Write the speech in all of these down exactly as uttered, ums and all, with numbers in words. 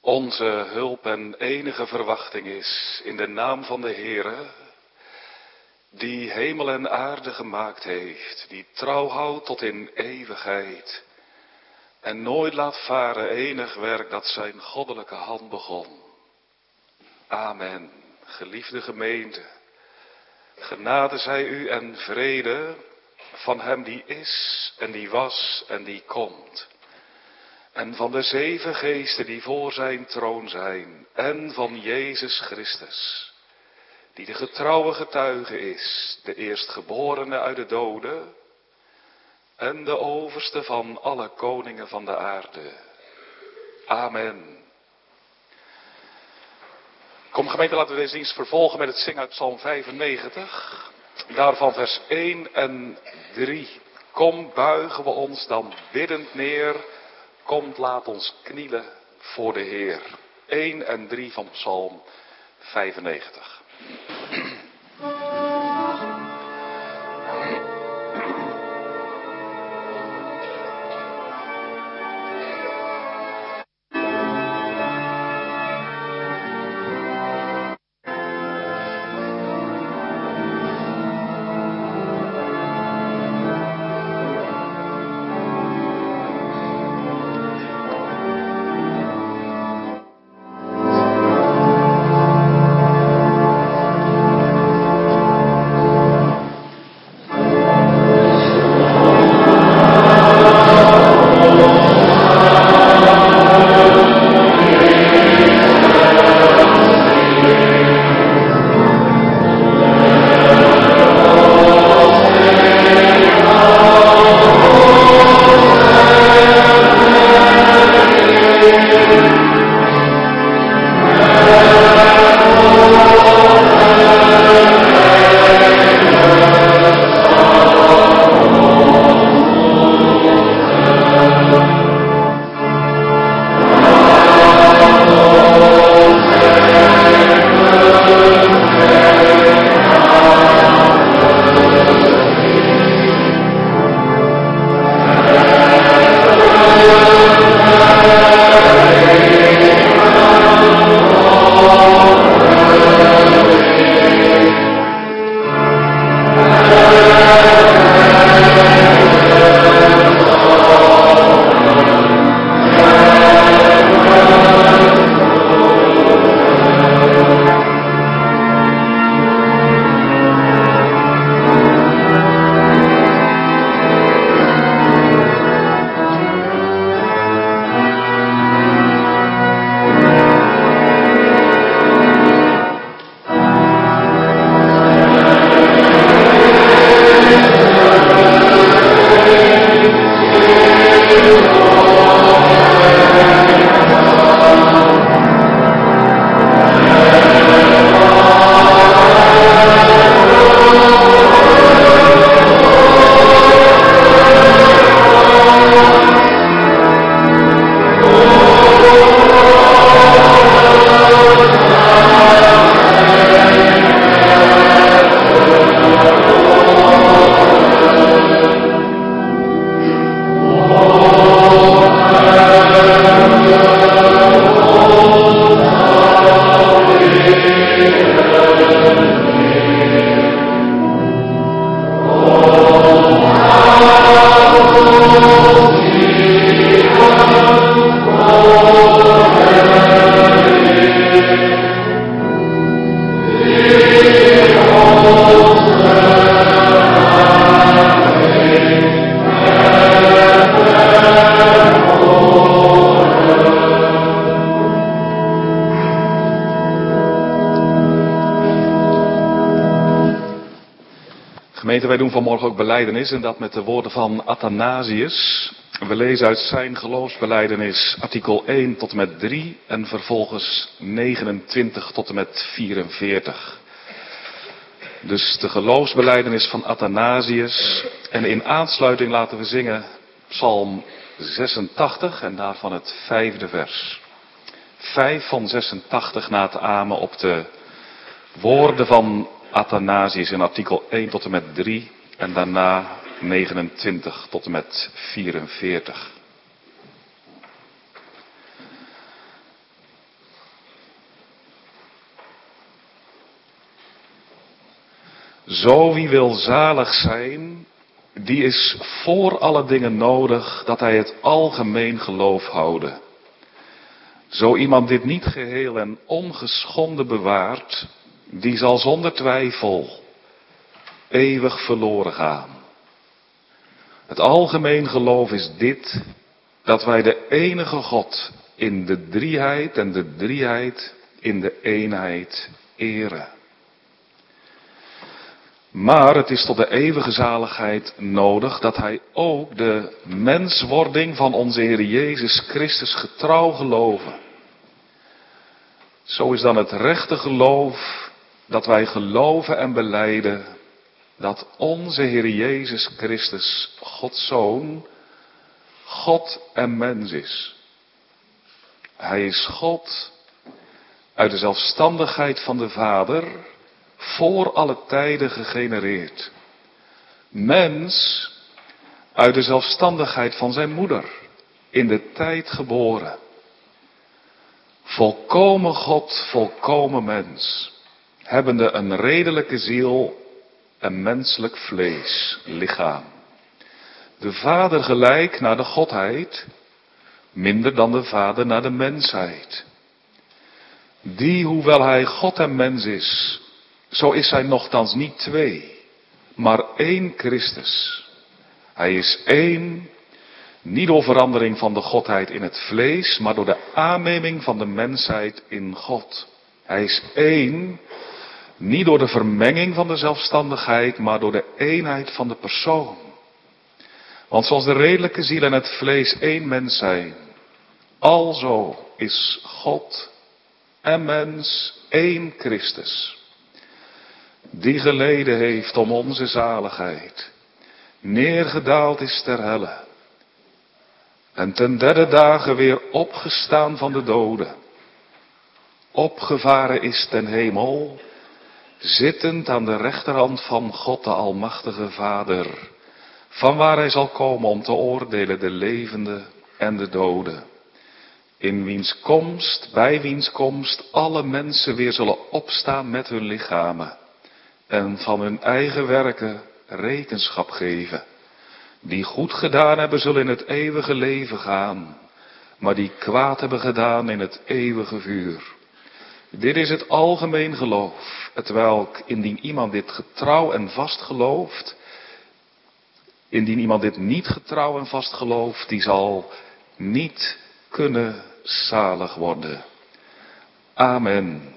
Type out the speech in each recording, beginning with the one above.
Onze hulp en enige verwachting is in de naam van de Heere, die hemel en aarde gemaakt heeft, die trouw houdt tot in eeuwigheid en nooit laat varen enig werk dat zijn goddelijke hand begon. Amen. Geliefde gemeente, genade zij u en vrede van hem die is en die was en die komt. En van de zeven geesten die voor zijn troon zijn. En van Jezus Christus, die de getrouwe getuige is, de eerstgeborene uit de doden en de overste van alle koningen van de aarde. Amen. Kom gemeente, laten we deze dienst vervolgen met het zingen uit Psalm vijfennegentig. Daarvan vers één en drie. Kom, buigen we ons dan biddend neer. Komt, laat ons knielen voor de Heer. één en drie van Psalm vijfennegentig. Wij doen vanmorgen ook belijdenis en dat met de woorden van Athanasius. We lezen uit zijn geloofsbelijdenis artikel één tot en met drie en vervolgens negenentwintig tot en met vierenveertig. Dus de geloofsbelijdenis van Athanasius en in aansluiting laten we zingen Psalm zesentachtig en daarvan het vijfde vers. Vijf van zesentachtig na het amen op de woorden van Athanasius in artikel één tot en met drie en daarna negenentwintig tot en met vierenveertig. Zo wie wil zalig zijn, die is voor alle dingen nodig dat hij het algemeen geloof houden. Zo iemand dit niet geheel en ongeschonden bewaart, die zal zonder twijfel eeuwig verloren gaan. Het algemeen geloof is dit, dat wij de enige God in de drieheid en de drieheid in de eenheid eren. Maar het is tot de eeuwige zaligheid nodig dat hij ook de menswording van onze Heer Jezus Christus getrouw geloven. Zo is dan het rechte geloof dat wij geloven en belijden dat onze Heer Jezus Christus, Gods Zoon, God en mens is. Hij is God uit de zelfstandigheid van de Vader, voor alle tijden gegenereerd. Mens uit de zelfstandigheid van zijn moeder, in de tijd geboren. Volkomen God, volkomen mens, hebbende een redelijke ziel en menselijk vlees, lichaam. De Vader gelijk naar de Godheid, minder dan de Vader naar de mensheid. Die, hoewel hij God en mens is, zo is hij nochtans niet twee, maar één Christus. Hij is één, niet door verandering van de Godheid in het vlees, maar door de aanneming van de mensheid in God. Hij is één, niet door de vermenging van de zelfstandigheid, maar door de eenheid van de persoon. Want zoals de redelijke ziel en het vlees één mens zijn, alzo is God en mens één Christus. Die geleden heeft om onze zaligheid, neergedaald is ter helle, en ten derde dagen weer opgestaan van de doden, opgevaren is ten hemel, zittend aan de rechterhand van God de Almachtige Vader, vanwaar hij zal komen om te oordelen de levenden en de doden. In wiens komst, bij wiens komst, alle mensen weer zullen opstaan met hun lichamen en van hun eigen werken rekenschap geven. Die goed gedaan hebben, zullen in het eeuwige leven gaan, maar die kwaad hebben gedaan in het eeuwige vuur. Dit is het algemeen geloof, hetwelk indien iemand dit getrouw en vast gelooft, indien iemand dit niet getrouw en vast gelooft, die zal niet kunnen zalig worden. Amen.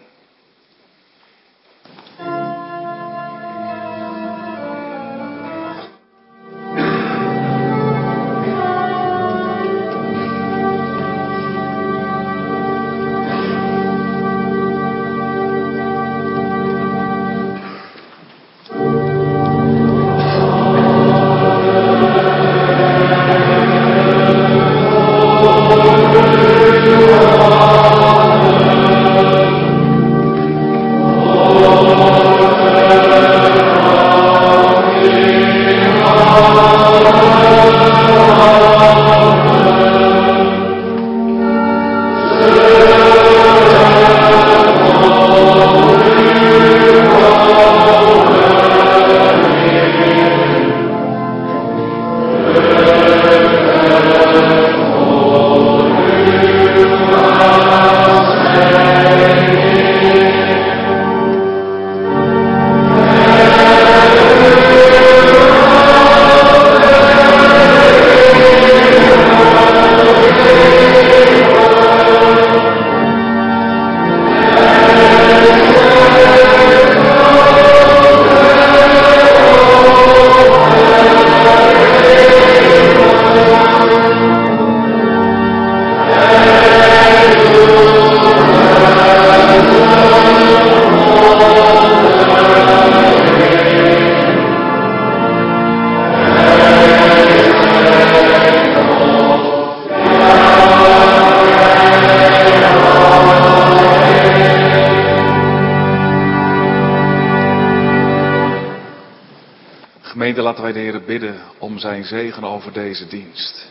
Gemeente, laten wij de Heer bidden om zijn zegen over deze dienst.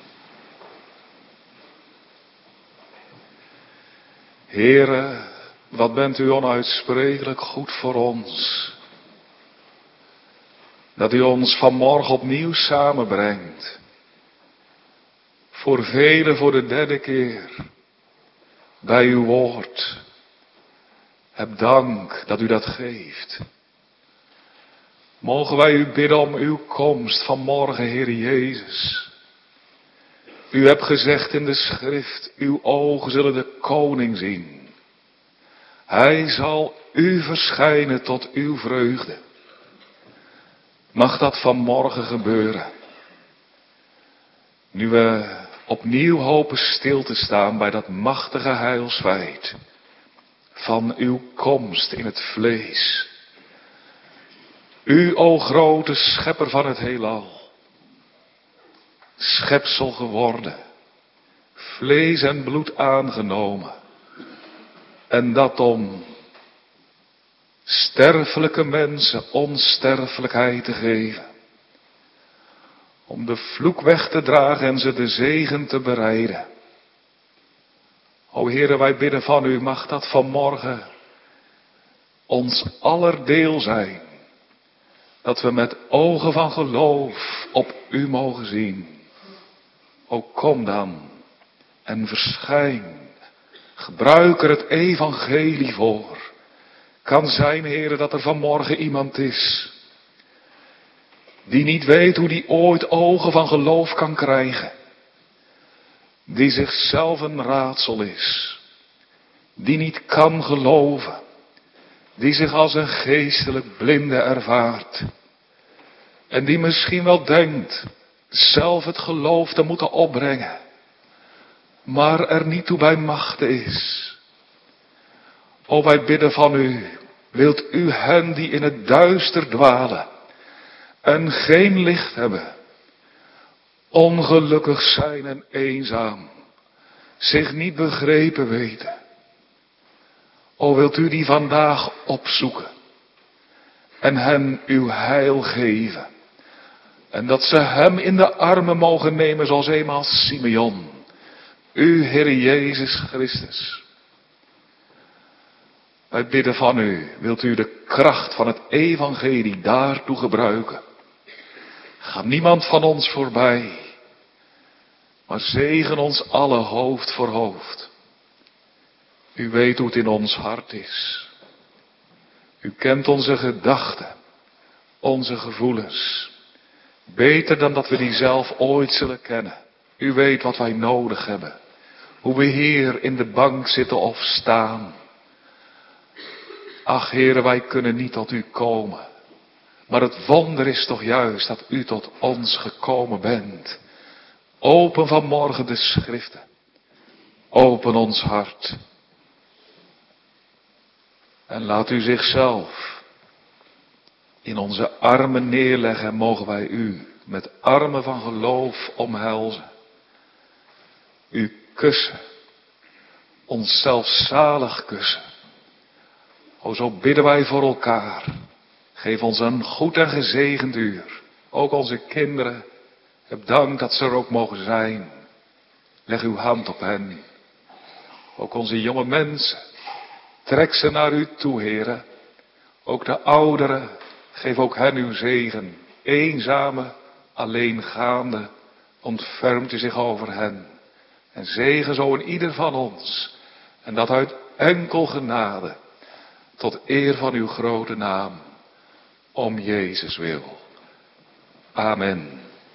Heere, Wat bent u onuitsprekelijk goed voor ons. Dat u ons vanmorgen opnieuw samenbrengt. Voor velen voor de derde keer. Bij uw woord. Heb dank dat u dat geeft. Mogen wij u bidden om uw komst vanmorgen, Heer Jezus. U hebt gezegd in de schrift, uw ogen zullen de koning zien. Hij zal u verschijnen tot uw vreugde. Mag dat vanmorgen gebeuren. Nu we opnieuw hopen stil te staan bij dat machtige heilsfeit van uw komst in het vlees. U, o grote schepper van het heelal, schepsel geworden, vlees en bloed aangenomen, en dat om sterfelijke mensen onsterfelijkheid te geven. Om de vloek weg te dragen en ze de zegen te bereiden. O Heere, wij bidden van u, mag dat vanmorgen ons aller deel zijn. Dat we met ogen van geloof op u mogen zien. O kom dan en verschijn. Gebruik er het evangelie voor. Kan zijn, Heere, dat er vanmorgen iemand is die niet weet hoe die ooit ogen van geloof kan krijgen. Die zichzelf een raadsel is. Die niet kan geloven. Die zich als een geestelijk blinde ervaart. En die misschien wel denkt zelf het geloof te moeten opbrengen. Maar er niet toe bij machte is. O, wij bidden van u. Wilt u hen die in het duister dwalen en geen licht hebben, ongelukkig zijn en eenzaam, zich niet begrepen weten. O, wilt u die vandaag opzoeken en hen uw heil geven. En dat ze hem in de armen mogen nemen zoals eenmaal Simeon. U, Heer Jezus Christus. Wij bidden van u, wilt u de kracht van het evangelie daartoe gebruiken. Ga niemand van ons voorbij, maar zegen ons alle hoofd voor hoofd. U weet hoe het in ons hart is. U kent onze gedachten, onze gevoelens. Beter dan dat we die zelf ooit zullen kennen. U weet wat wij nodig hebben. Hoe we hier in de bank zitten of staan. Ach, Heere, wij kunnen niet tot u komen. Maar het wonder is toch juist dat u tot ons gekomen bent. Open vanmorgen de schriften. Open ons hart. En laat u zichzelf in onze armen neerleggen en mogen wij u met armen van geloof omhelzen. U kussen. Onszelf zalig kussen. O, zo bidden wij voor elkaar. Geef ons een goed en gezegend uur. Ook onze kinderen. Heb dank dat ze er ook mogen zijn. Leg uw hand op hen. Ook onze jonge mensen. Trek ze naar u toe, Heere. Ook de ouderen. Geef ook hen uw zegen. Eenzame, alleengaande. Ontfermt u zich over hen. En zegen zo in ieder van ons. En dat uit enkel genade. Tot eer van uw grote naam. Om Jezus wil. Amen.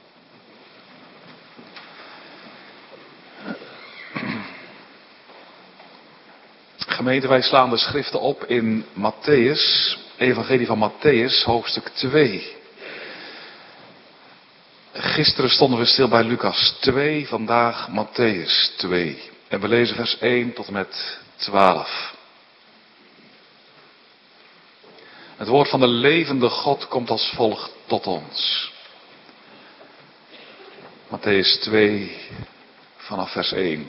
Gemeente, wij slaan de schriften op in Matthäus, Evangelie van Matthäus, hoofdstuk twee. Gisteren stonden we stil bij Lucas twee, vandaag Matthäus twee. En we lezen vers één tot en met twaalf. Het woord van de levende God komt als volgt tot ons. Matthäus twee, vanaf vers één.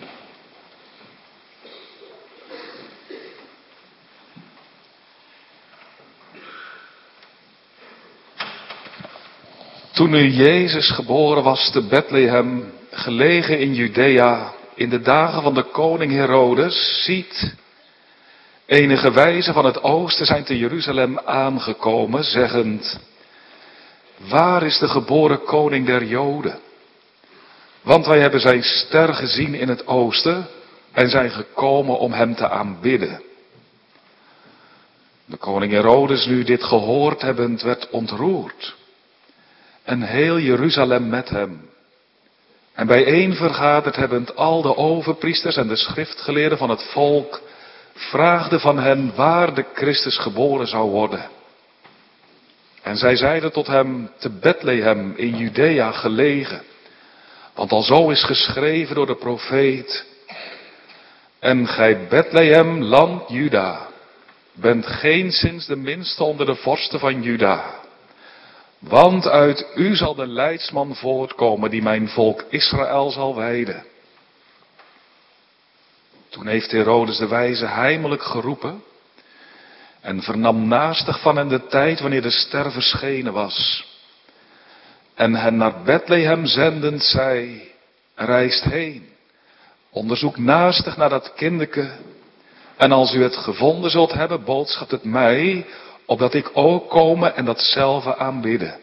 Toen nu Jezus geboren was te Bethlehem, gelegen in Judea, in de dagen van de koning Herodes, ziet, Enige wijzen van het oosten zijn te Jeruzalem aangekomen, zeggend: waar is de geboren koning der Joden? Want wij hebben zijn ster gezien in het oosten en zijn gekomen om hem te aanbidden. De koning Herodes, nu dit gehoord hebbend, werd ontroerd. En heel Jeruzalem met hem. En bijeen vergaderd hebbend al de overpriesters en de schriftgeleerden van het volk, vraagde van hen waar de Christus geboren zou worden. En zij zeiden tot hem: te Bethlehem in Judea gelegen. Want al zo is geschreven door de profeet: en gij Bethlehem, land Juda, bent geenszins de minste onder de vorsten van Juda. Want uit u zal de leidsman voortkomen die mijn volk Israël zal wijden. Toen heeft Herodes de wijze heimelijk geroepen en vernam naastig van hen de tijd wanneer de ster verschenen was. En hen naar Bethlehem zendend zei: reist heen, onderzoek naastig naar dat kindeke, en als u het gevonden zult hebben, boodschapt het mij, opdat ik ook komen en datzelfde aanbidden.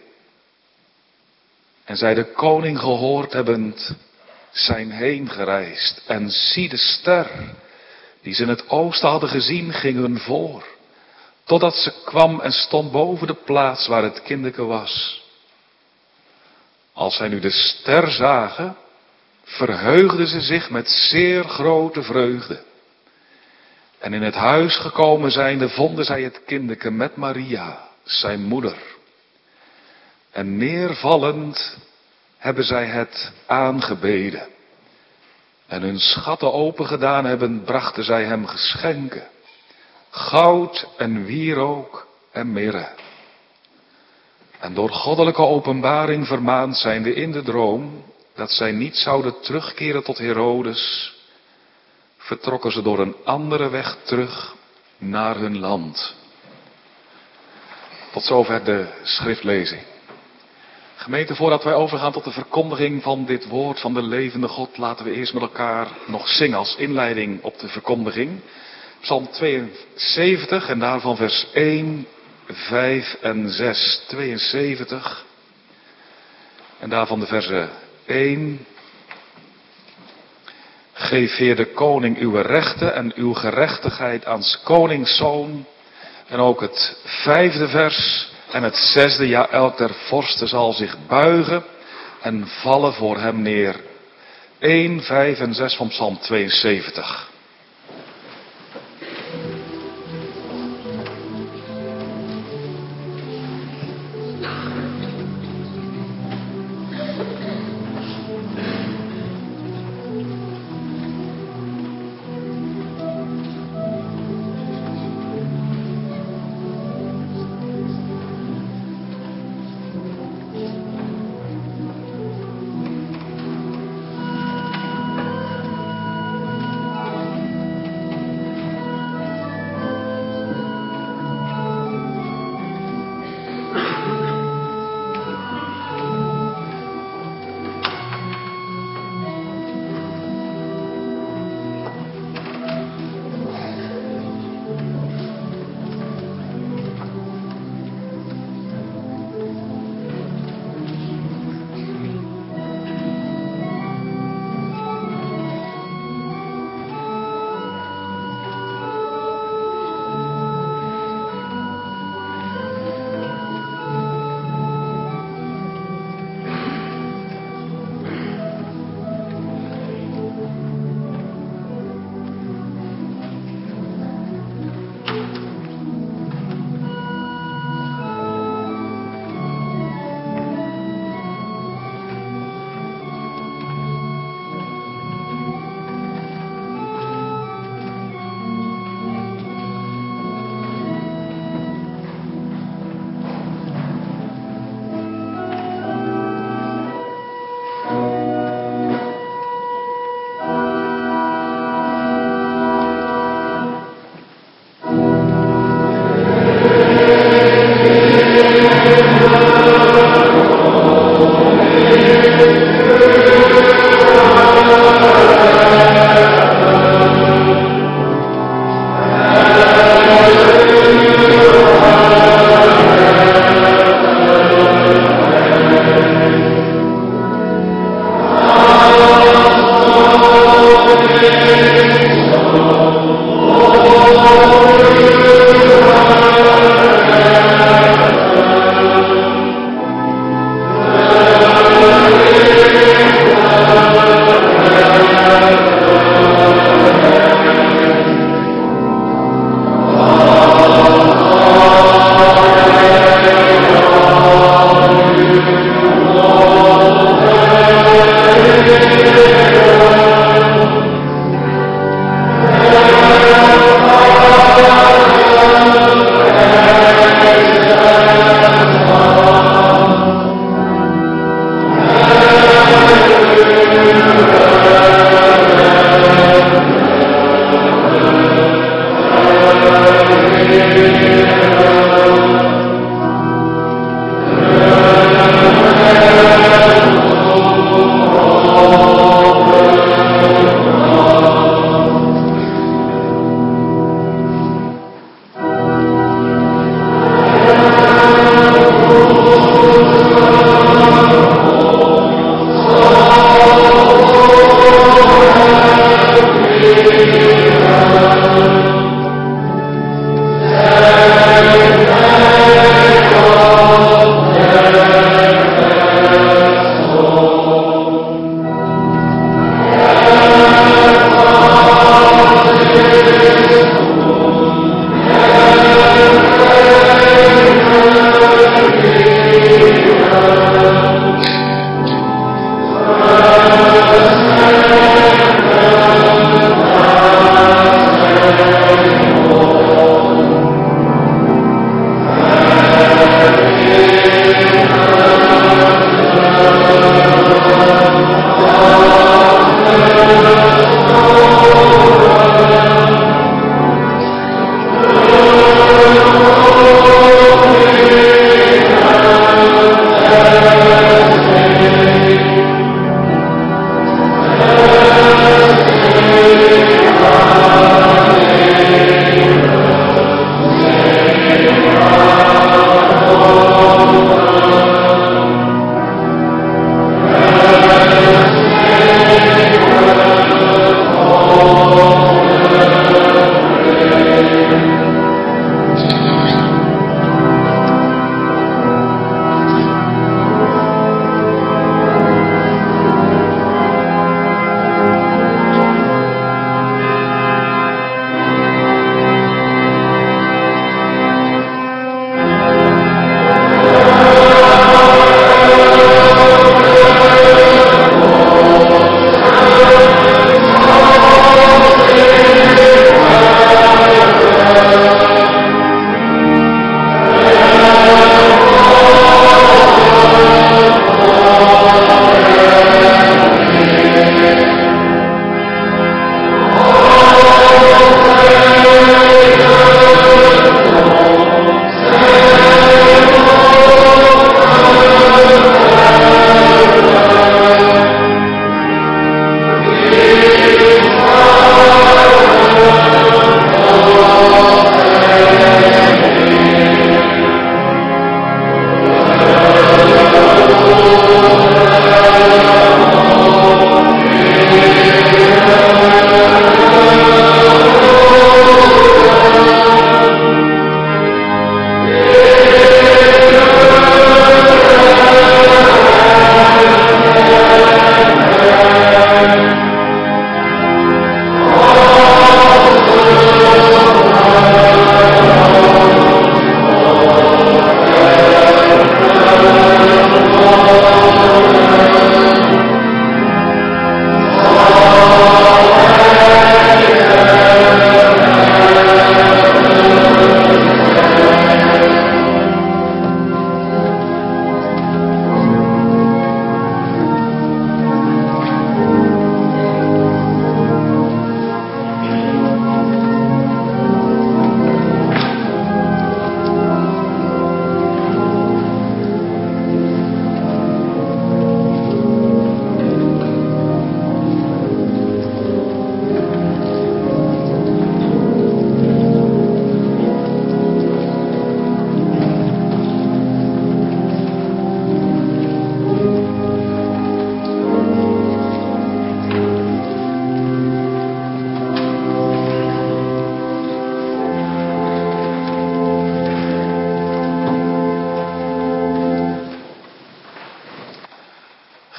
En zij de koning gehoord hebbend, zijn heen gereisd, en zie de ster, die ze in het oosten hadden gezien, ging hun voor, totdat ze kwam en stond boven de plaats waar het kindeke was. Als zij nu de ster zagen, verheugden ze zich met zeer grote vreugde. En in het huis gekomen zijnde vonden zij het kindeke met Maria, zijn moeder. En neervallend hebben zij het aangebeden. En hun schatten opengedaan hebben, brachten zij hem geschenken. Goud en wierook en mirre. En door goddelijke openbaring vermaand zijnde in de droom, dat zij niet zouden terugkeren tot Herodes, vertrokken ze door een andere weg terug naar hun land. Tot zover de schriftlezing. Gemeente, voordat wij overgaan tot de verkondiging van dit woord van de levende God, laten we eerst met elkaar nog zingen als inleiding op de verkondiging. Psalm tweeënzeventig en daarvan vers één, vijf en zes. tweeënzeventig en daarvan de versen één. Geef Heer de koning uw rechten en uw gerechtigheid aan 's konings zoon. En ook het vijfde vers en het zesde, ja, elk der vorsten zal zich buigen en vallen voor hem neer. één, vijf en zes van Psalm tweeënzeventig. Thank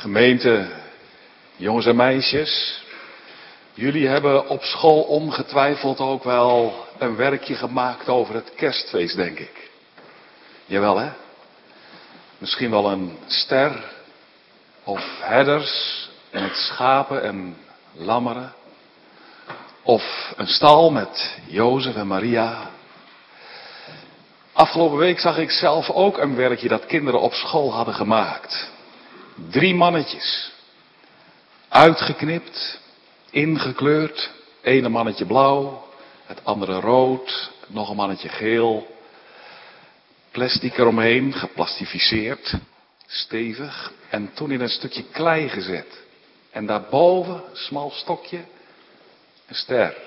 Gemeente, jongens en meisjes, jullie hebben op school ongetwijfeld ook wel een werkje gemaakt over het kerstfeest, denk ik. Jawel, hè? Misschien wel een ster of herders met schapen en lammeren. Of een stal met Jozef en Maria. Afgelopen week zag ik zelf ook een werkje dat kinderen op school hadden gemaakt. Drie mannetjes. Uitgeknipt, ingekleurd. Ene mannetje blauw, het andere rood, nog een mannetje geel. Plastic eromheen, geplastificeerd, stevig. En toen in een stukje klei gezet. En daarboven, smal stokje, een ster.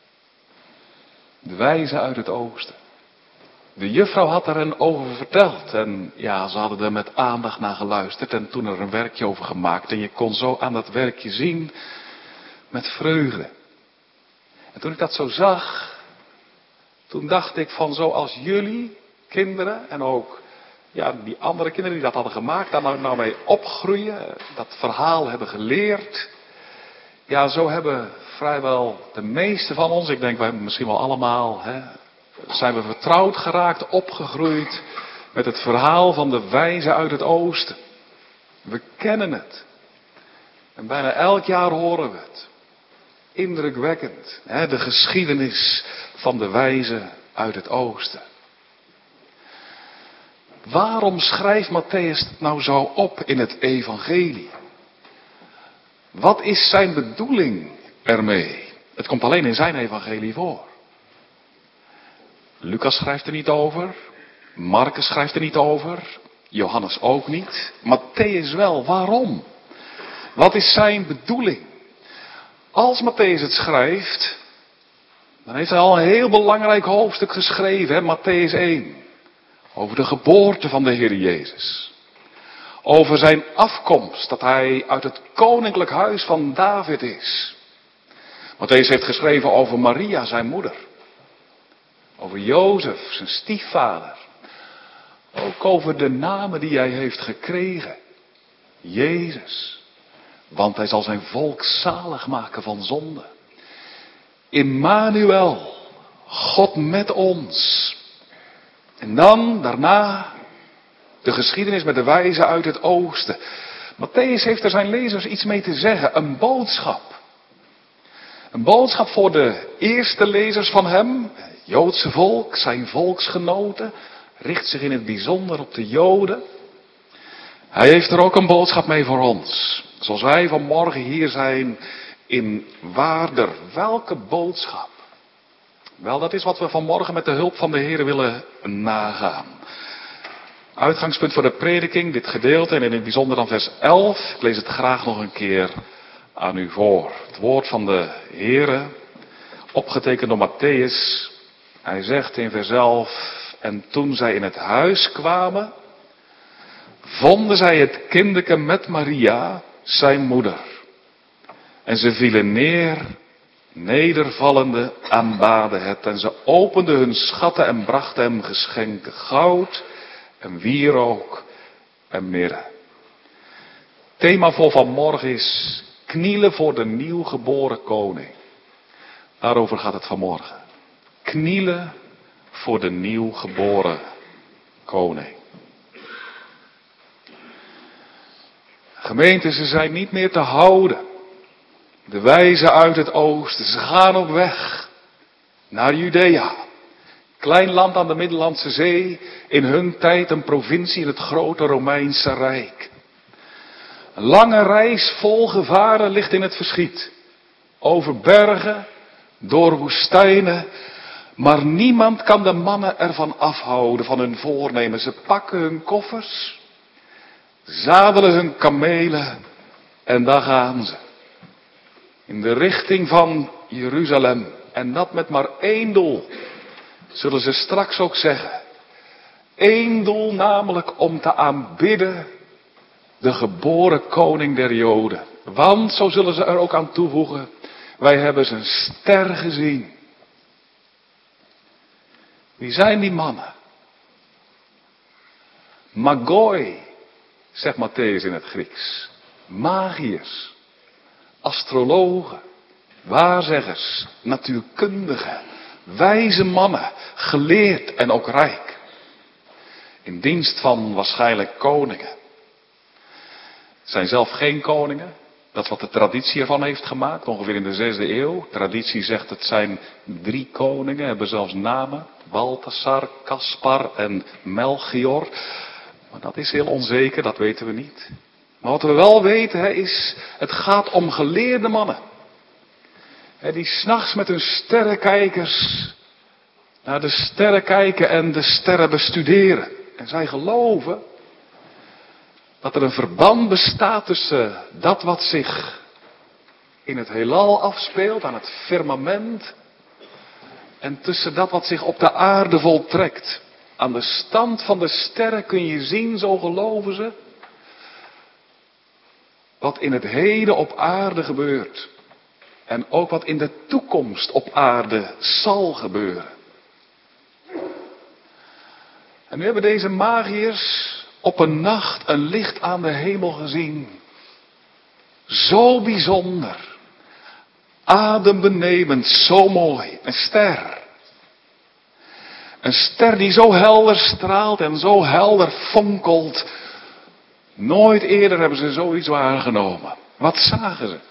De wijze uit het oosten. De juffrouw had er een over verteld. En ja, ze hadden er met aandacht naar geluisterd. En toen er een werkje over gemaakt. En je kon zo aan dat werkje zien met vreugde. En toen ik dat zo zag. Toen dacht ik van zoals jullie kinderen. En ook ja, die andere kinderen die dat hadden gemaakt. Daar nou, nou mee opgroeien. Dat verhaal hebben geleerd. Ja, zo hebben vrijwel de meeste van ons. Ik denk wij misschien wel allemaal. Hè, zijn we vertrouwd geraakt, opgegroeid met het verhaal van de wijze uit het oosten. We kennen het. En bijna elk jaar horen we het. Indrukwekkend, hè, de geschiedenis van de wijze uit het oosten. Waarom schrijft Mattheüs het nou zo op in het evangelie? Wat is zijn bedoeling ermee? Het komt alleen in zijn evangelie voor. Lucas schrijft er niet over. Marcus schrijft er niet over. Johannes ook niet. Mattheüs wel. Waarom? Wat is zijn bedoeling? Als Mattheüs het schrijft, dan heeft hij al een heel belangrijk hoofdstuk geschreven, hè? Mattheüs één. Over de geboorte van de Heer Jezus. Over zijn afkomst, dat hij uit het koninklijk huis van David is. Mattheüs heeft geschreven over Maria, zijn moeder. Over Jozef, zijn stiefvader. Ook over de namen die hij heeft gekregen. Jezus. Want hij zal zijn volk zalig maken van zonde. Immanuel. God met ons. En dan, daarna, de geschiedenis met de wijze uit het oosten. Mattheüs heeft er zijn lezers iets mee te zeggen. Een boodschap. Een boodschap voor de eerste lezers van hem. Het Joodse volk, zijn volksgenoten. Richt zich in het bijzonder op de Joden. Hij heeft er ook een boodschap mee voor ons. Zoals wij vanmorgen hier zijn in Waarder. Welke boodschap? Wel, dat is wat we vanmorgen met de hulp van de Heer willen nagaan. Uitgangspunt voor de prediking, dit gedeelte en in het bijzonder dan vers elf. Ik lees het graag nog een keer aan u voor. Het woord van de Heere, opgetekend door Mattheüs. Hij zegt in vers elf, en toen zij in het huis kwamen, vonden zij het kindeke met Maria, zijn moeder. En ze vielen neer, nedervallende aanbaden het. En ze openden hun schatten en brachten hem geschenken, goud en wierook en mirre. Thema voor vanmorgen is knielen voor de nieuwgeboren koning. Daarover gaat het vanmorgen. Knielen voor de nieuwgeboren koning. Gemeenten, ze zijn niet meer te houden. De wijzen uit het oosten, ze gaan op weg naar Judea. Klein land aan de Middellandse Zee, in hun tijd een provincie in het grote Romeinse Rijk. Een lange reis vol gevaren ligt in het verschiet. Over bergen, door woestijnen. Maar niemand kan de mannen ervan afhouden van hun voornemen. Ze pakken hun koffers, zadelen hun kamelen en daar gaan ze. In de richting van Jeruzalem. En dat met maar één doel. Zullen ze straks ook zeggen. Eén doel namelijk om te aanbidden de geboren koning der Joden. Want, zo zullen ze er ook aan toevoegen, wij hebben zijn ster gezien. Wie zijn die mannen? Magoi, zegt Mattheüs in het Grieks. magiërs, astrologen, waarzeggers, natuurkundigen, wijze mannen, geleerd en ook rijk. In dienst van waarschijnlijk koningen. Het zijn zelf geen koningen. Dat is wat de traditie ervan heeft gemaakt, ongeveer in de zesde eeuw. Traditie zegt het zijn drie koningen, hebben zelfs namen. Balthasar, Caspar en Melchior. Maar dat is heel onzeker, dat weten we niet. Maar wat we wel weten hè, is, het gaat om geleerde mannen. Hè, die 's nachts met hun sterrenkijkers naar de sterren kijken en de sterren bestuderen. En zij geloven dat er een verband bestaat tussen dat wat zich in het heelal afspeelt, aan het firmament, en tussen dat wat zich op de aarde voltrekt. Aan de stand van de sterren kun je zien, zo geloven ze, wat in het heden op aarde gebeurt. En ook wat in de toekomst op aarde zal gebeuren. En nu hebben deze magiërs op een nacht een licht aan de hemel gezien. Zo bijzonder. Adembenemend, zo mooi. Een ster. Een ster die zo helder straalt en zo helder fonkelt. Nooit eerder hebben ze zoiets waargenomen. Wat zagen ze?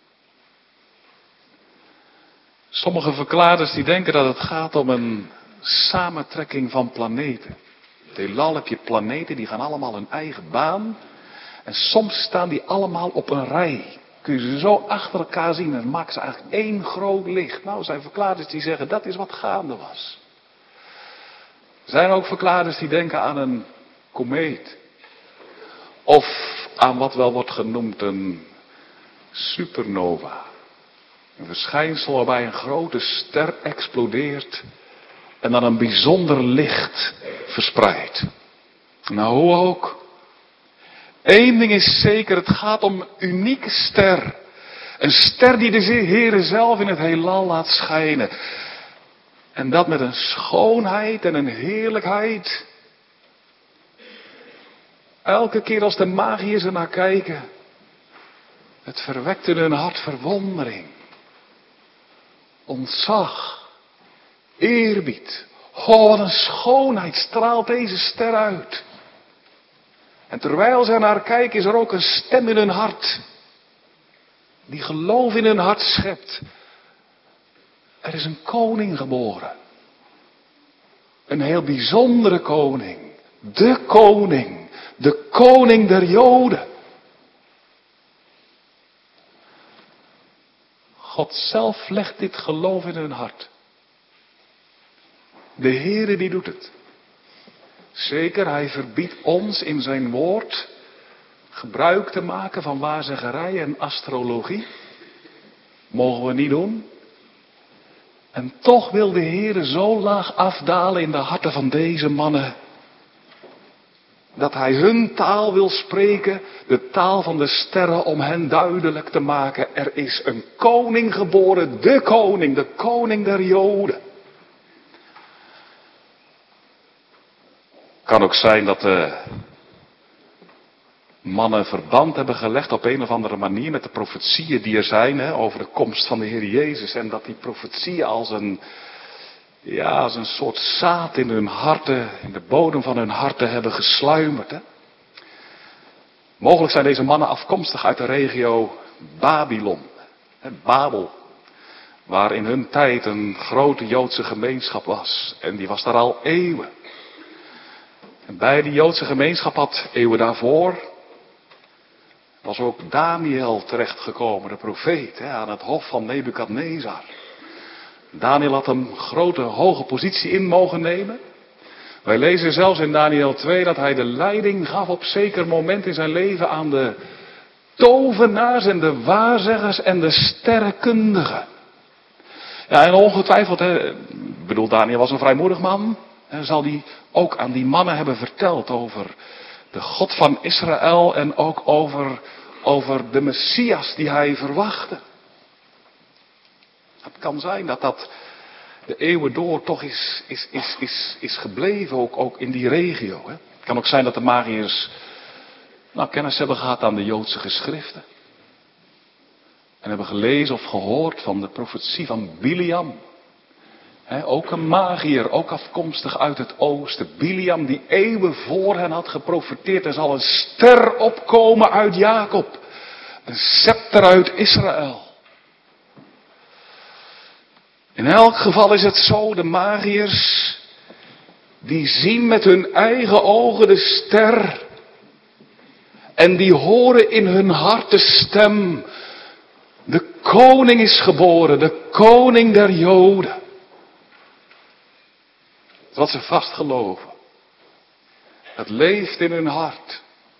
Sommige verklaarders die denken dat het gaat om een samentrekking van planeten. In het heelal heb je planeten, die gaan allemaal hun eigen baan. En soms staan die allemaal op een rij. Kun je ze zo achter elkaar zien en maken ze eigenlijk één groot licht. Nou, er zijn verklaarders die zeggen dat is wat gaande was. Er zijn ook verklaarders die denken aan een komeet. Of aan wat wel wordt genoemd een supernova. Een verschijnsel waarbij een grote ster explodeert en dan een bijzonder licht verspreidt. Nou, hoe ook. Eén ding is zeker, het gaat om een unieke ster. Een ster die de Heere zelf in het heelal laat schijnen. En dat met een schoonheid en een heerlijkheid. Elke keer als de magiërs er naar kijken, het verwekt in hun hart verwondering. Ontzag. Eerbied. Oh, wat een schoonheid straalt deze ster uit. En terwijl ze er naar kijken, is er ook een stem in hun hart. Die geloof in hun hart schept. Er is een koning geboren. Een heel bijzondere koning. De koning. De koning der Joden. God zelf legt dit geloof in hun hart. De Heere die doet het. Zeker, hij verbiedt ons in zijn woord gebruik te maken van waarzeggerij en astrologie. Mogen we niet doen. En toch wil de Heere zo laag afdalen in de harten van deze mannen, dat hij hun taal wil spreken, de taal van de sterren, om hen duidelijk te maken. Er is een koning geboren, de koning, de koning der Joden. Kan ook zijn dat de mannen verband hebben gelegd op een of andere manier met de profetieën die er zijn hè, over de komst van de Heer Jezus. En dat die profetieën als een, ja, als een soort zaad in hun harten, in de bodem van hun harten hebben gesluimerd. Hè. Mogelijk zijn deze mannen afkomstig uit de regio Babylon, hè, Babel. Waar in hun tijd een grote Joodse gemeenschap was. En die was daar al eeuwen. En bij die Joodse gemeenschap had eeuwen daarvoor, was ook Daniel terechtgekomen, de profeet, hè, aan het hof van Nebukadnezar. Daniel had een grote, hoge positie in mogen nemen. Wij lezen zelfs in Daniel twee dat hij de leiding gaf op zeker moment in zijn leven aan de tovenaars en de waarzeggers en de sterrenkundigen. Ja, en ongetwijfeld, hè, ik bedoel, Daniel was een vrijmoedig man. En zal hij ook aan die mannen hebben verteld over de God van Israël en ook over, over de Messias die hij verwachtte. Het kan zijn dat dat de eeuwen door toch is, is, is, is, is gebleven, ook, ook in die regio. Hè. Het kan ook zijn dat de magiërs nou, kennis hebben gehad aan de Joodse geschriften. En hebben gelezen of gehoord van de profetie van Biliam. He, ook een magier, ook afkomstig uit het oosten. Biliam die eeuwen voor hen had geprofeteerd. Er zal een ster opkomen uit Jacob. Een scepter uit Israël. In elk geval is het zo, de magiërs, die zien met hun eigen ogen de ster. En die horen in hun hart de stem. De koning is geboren, de koning der Joden. Wat ze vast geloven. Het leeft in hun hart.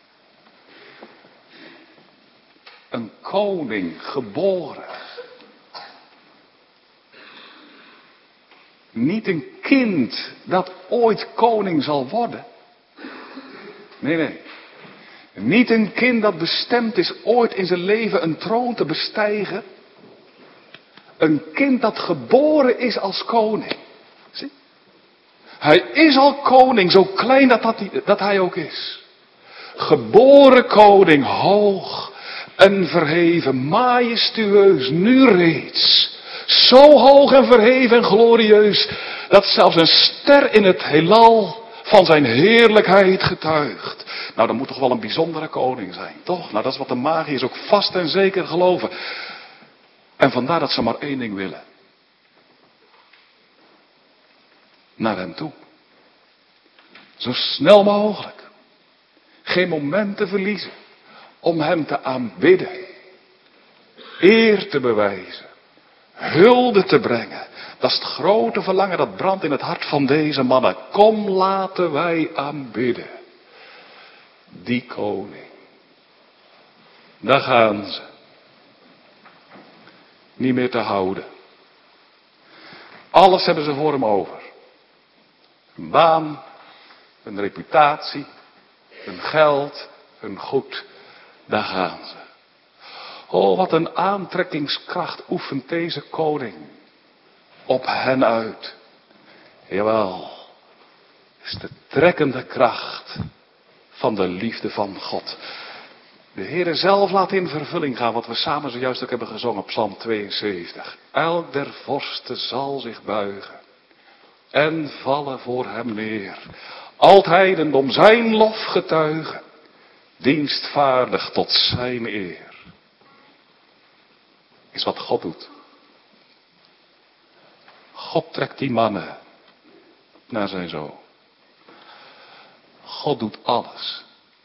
Een koning geboren. Niet een kind dat ooit koning zal worden. Nee, nee. Niet een kind dat bestemd is ooit in zijn leven een troon te bestijgen. Een kind dat geboren is als koning. Zie? Hij is al koning, zo klein dat, dat, hij, dat hij ook is. Geboren koning, hoog en verheven, majestueus, nu reeds. Zo hoog en verheven en glorieus, dat zelfs een ster in het heelal van zijn heerlijkheid getuigt. Nou, dat moet toch wel een bijzondere koning zijn, toch? Nou, dat is wat de magiërs ook vast en zeker geloven. En vandaar dat ze maar één ding willen. Naar hem toe. Zo snel mogelijk. Geen moment te verliezen. Om hem te aanbidden. Eer te bewijzen. Hulde te brengen. Dat is het grote verlangen dat brandt in het hart van deze mannen. Kom, laten wij aanbidden. Die koning. Daar gaan ze. Niet meer te houden. Alles hebben ze voor hem over. Hun baan, hun reputatie, hun geld, hun goed. Daar gaan ze. Oh, wat een aantrekkingskracht oefent deze koning op hen uit. Jawel, is de trekkende kracht van de liefde van God. De Heere zelf laat in vervulling gaan wat we samen zojuist ook hebben gezongen op Psalm tweeënzeventig. Elk der vorsten zal zich buigen en vallen voor hem neer. Altijd en om zijn lof getuigen, dienstvaardig tot zijn eer. Is wat God doet. God trekt die mannen naar zijn zoon. God doet alles.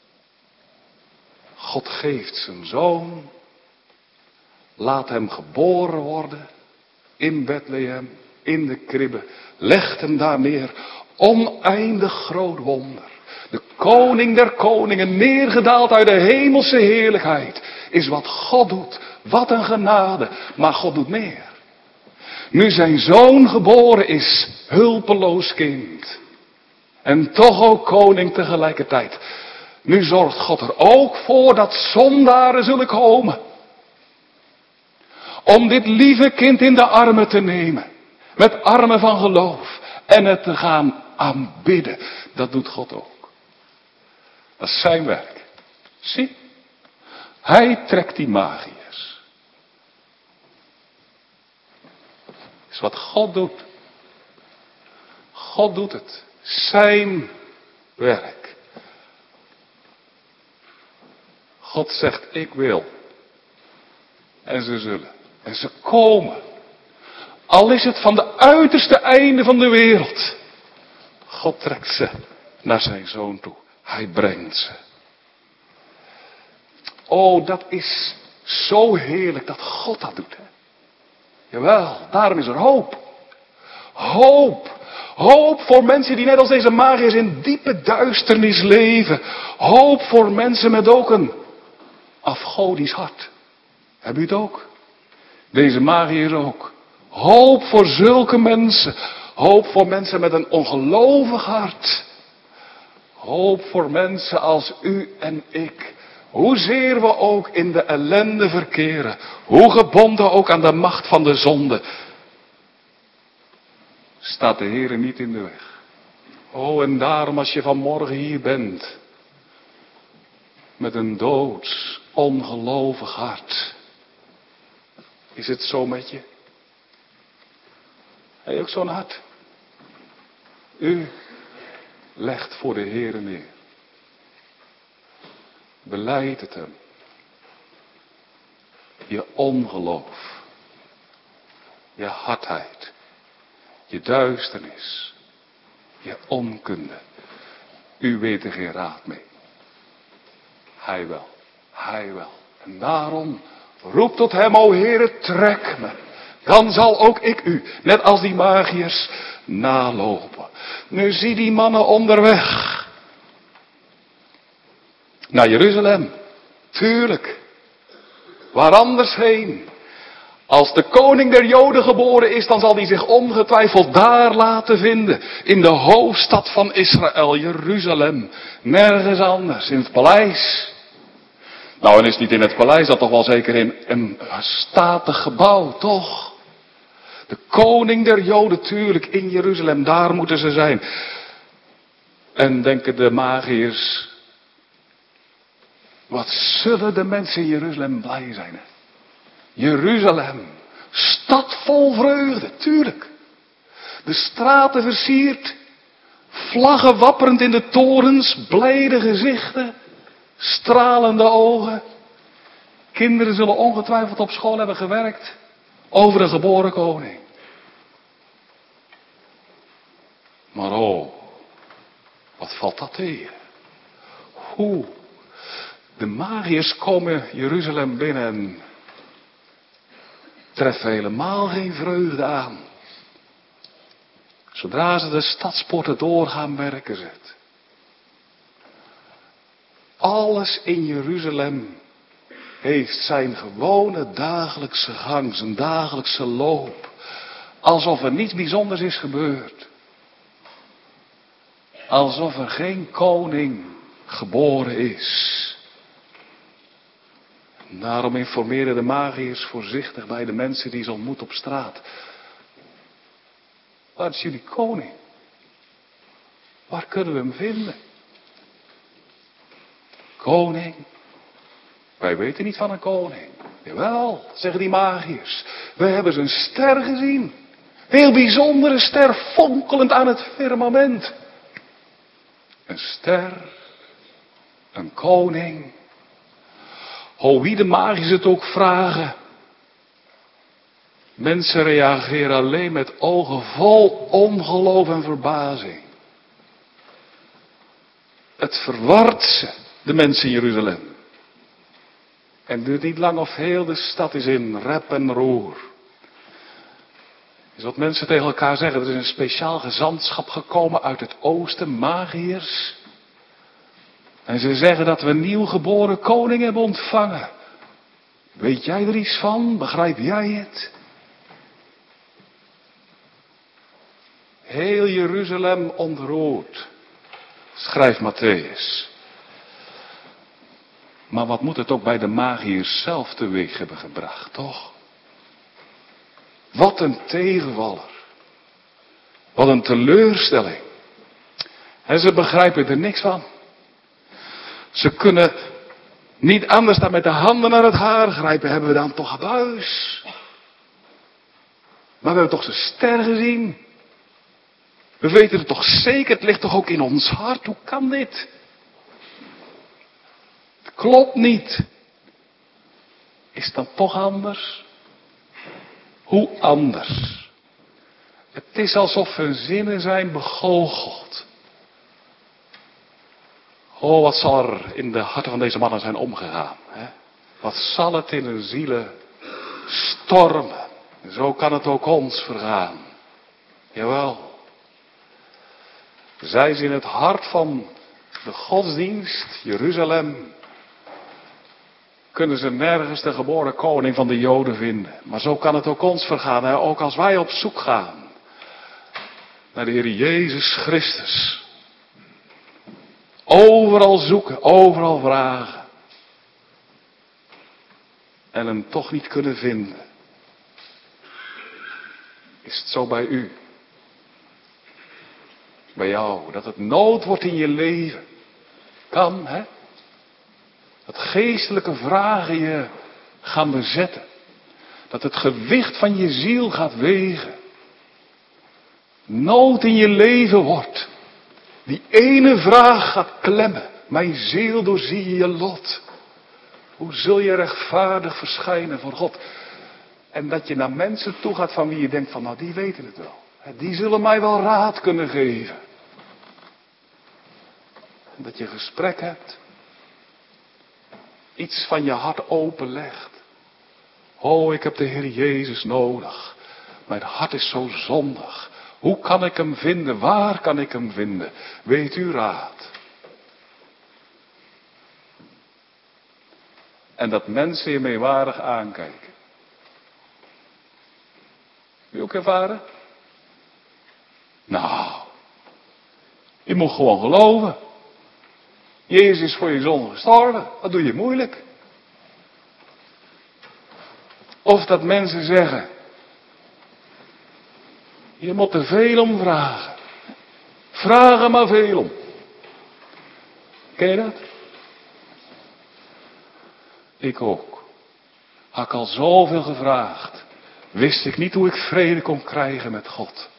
God geeft zijn zoon. Laat hem geboren worden. In Bethlehem. In de kribbe. Legt hem daar neer. Oneindig groot wonder. De koning der koningen, neergedaald uit de hemelse heerlijkheid. Is wat God doet. Wat een genade. Maar God doet meer. Nu zijn zoon geboren is, hulpeloos kind. En toch ook koning tegelijkertijd. Nu zorgt God er ook voor dat zondaren zullen komen. Om dit lieve kind in de armen te nemen. Met armen van geloof. En het te gaan aanbidden. Dat doet God ook. Dat is zijn werk. Zie. Hij trekt die magiërs. Is wat God doet. God doet het. Zijn werk. God zegt, ik wil. En ze zullen. En ze komen. Al is het van de uiterste einde van de wereld. God trekt ze naar zijn zoon toe. Hij brengt ze. Oh, dat is zo heerlijk dat God dat doet. Hè? Jawel, daarom is er hoop. Hoop. Hoop voor mensen die net als deze magiërs in diepe duisternis leven. Hoop voor mensen met ook een afgodisch hart. Heb u het ook? Deze magiërs ook. Hoop voor zulke mensen. Hoop voor mensen met een ongelovig hart. Hoop voor mensen als u en ik. Hoezeer we ook in de ellende verkeren. Hoe gebonden ook aan de macht van de zonde. Staat de Heere niet in de weg. Oh, en daarom als je vanmorgen hier bent. met een doods, ongelovig hart. Is het zo met je? Heb je ook zo'n hart? U legt voor de Heere neer. Belijd het hem. Je ongeloof. Je hardheid. Je duisternis. Je onkunde. U weet er geen raad mee. Hij wel. Hij wel. En daarom roep tot hem, o Heere, trek me. Dan zal ook ik u, net als die magiërs, nalopen. Nu zie die mannen onderweg. Naar Jeruzalem. Tuurlijk. Waar anders heen. Als de koning der Joden geboren is, dan zal hij zich ongetwijfeld daar laten vinden. In de hoofdstad van Israël, Jeruzalem. Nergens anders, in het paleis. Nou, en is niet in het paleis, dat toch wel zeker in een statig gebouw, toch? De koning der Joden, tuurlijk, in Jeruzalem, daar moeten ze zijn. En denken de magiërs, wat zullen de mensen in Jeruzalem blij zijn, hè? Jeruzalem, stad vol vreugde, tuurlijk. De straten versierd, vlaggen wapperend in de torens, blijde gezichten, stralende ogen. Kinderen zullen ongetwijfeld op school hebben gewerkt over de geboren koning. Maar oh, wat valt dat tegen? Hoe? De magiërs komen Jeruzalem binnen en treffen helemaal geen vreugde aan. Zodra ze de stadspoorten doorgaan, merken ze het. Alles in Jeruzalem heeft zijn gewone dagelijkse gang, zijn dagelijkse loop. Alsof er niets bijzonders is gebeurd. Alsof er geen koning geboren is. En daarom informeren de magiërs voorzichtig bij de mensen die ze ontmoet op straat. Waar is jullie koning? Waar kunnen we hem vinden? Koning? Wij weten niet van een koning. Jawel, zeggen die magiërs. We hebben zijn ster gezien. Heel bijzondere ster, fonkelend aan het firmament. Een ster. Een koning. Hoe wie de magiërs het ook vragen. Mensen reageren alleen met ogen vol ongeloof en verbazing. Het verwart ze, de mensen in Jeruzalem. En het duurt niet lang of heel de stad is in rep en roer. Is wat mensen tegen elkaar zeggen. Er is een speciaal gezantschap gekomen uit het oosten, magiërs. En ze zeggen dat we een nieuwgeboren koning hebben ontvangen. Weet jij er iets van? Begrijp jij het? Heel Jeruzalem ontroerd, schrijft Mattheüs. Maar wat moet het ook bij de magiërs zelf teweeg hebben gebracht, toch? Wat een tegenvaller. Wat een teleurstelling. En ze begrijpen er niks van. Ze kunnen niet anders dan met de handen naar het haar grijpen. Hebben we dan toch een buis? Maar we hebben toch zijn ster gezien? We weten het toch zeker, het ligt toch ook in ons hart? Hoe kan dit? Het klopt niet. Is het dan toch anders? Hoe anders? Het is alsof hun zinnen zijn begoocheld. Oh, wat zal er in de harten van deze mannen zijn omgegaan. Hè? Wat zal het in hun zielen stormen. En zo kan het ook ons vergaan. Jawel. Zij zijn in het hart van de godsdienst, Jeruzalem. Kunnen ze nergens de geboren koning van de Joden vinden. Maar zo kan het ook ons vergaan. Hè? Ook als wij op zoek gaan naar de Heer Jezus Christus. Overal zoeken, overal vragen. En hem toch niet kunnen vinden. Is het zo bij u? Bij jou, dat het nood wordt in je leven. Kan, hè? Dat geestelijke vragen je gaan bezetten. Dat het gewicht van je ziel gaat wegen. Nood in je leven wordt. Die ene vraag gaat klemmen. Mijn ziel, doorzie je lot. Hoe zul je rechtvaardig verschijnen voor God? En dat je naar mensen toe gaat van wie je denkt van, nou die weten het wel. Die zullen mij wel raad kunnen geven. En dat je gesprek hebt. Iets van je hart openlegt. Oh, ik heb de Heer Jezus nodig. Mijn hart is zo zondig. Hoe kan ik hem vinden? Waar kan ik hem vinden? Weet u raad. En dat mensen je meewarig aankijken. Wil je ook ervaren? Nou, je moet gewoon geloven. Jezus is voor je zonde gestorven. Wat doe je moeilijk? Of dat mensen zeggen, je moet er veel om vragen. Vraag er maar veel om. Ken je dat? Ik ook. Had ik al zoveel gevraagd, wist ik niet hoe ik vrede kon krijgen met God.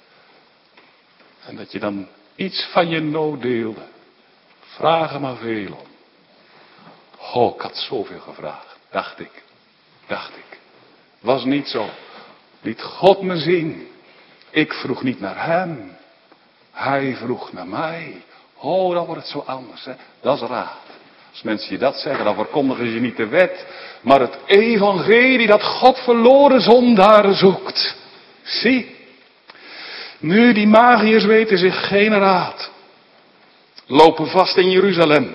En dat je dan iets van je nood deelde. Vraag er maar veel om. Oh, ik had zoveel gevraagd, dacht ik. Dacht ik. Was niet zo. Liet God me zien. Ik vroeg niet naar hem. Hij vroeg naar mij. Oh, dan wordt het zo anders. Hè? Dat is raad. Als mensen je dat zeggen, dan verkondigen ze niet de wet. Maar het evangelie dat God verloren zondaren zoekt. Zie. Nu die magiërs weten zich geen raad. Lopen vast in Jeruzalem.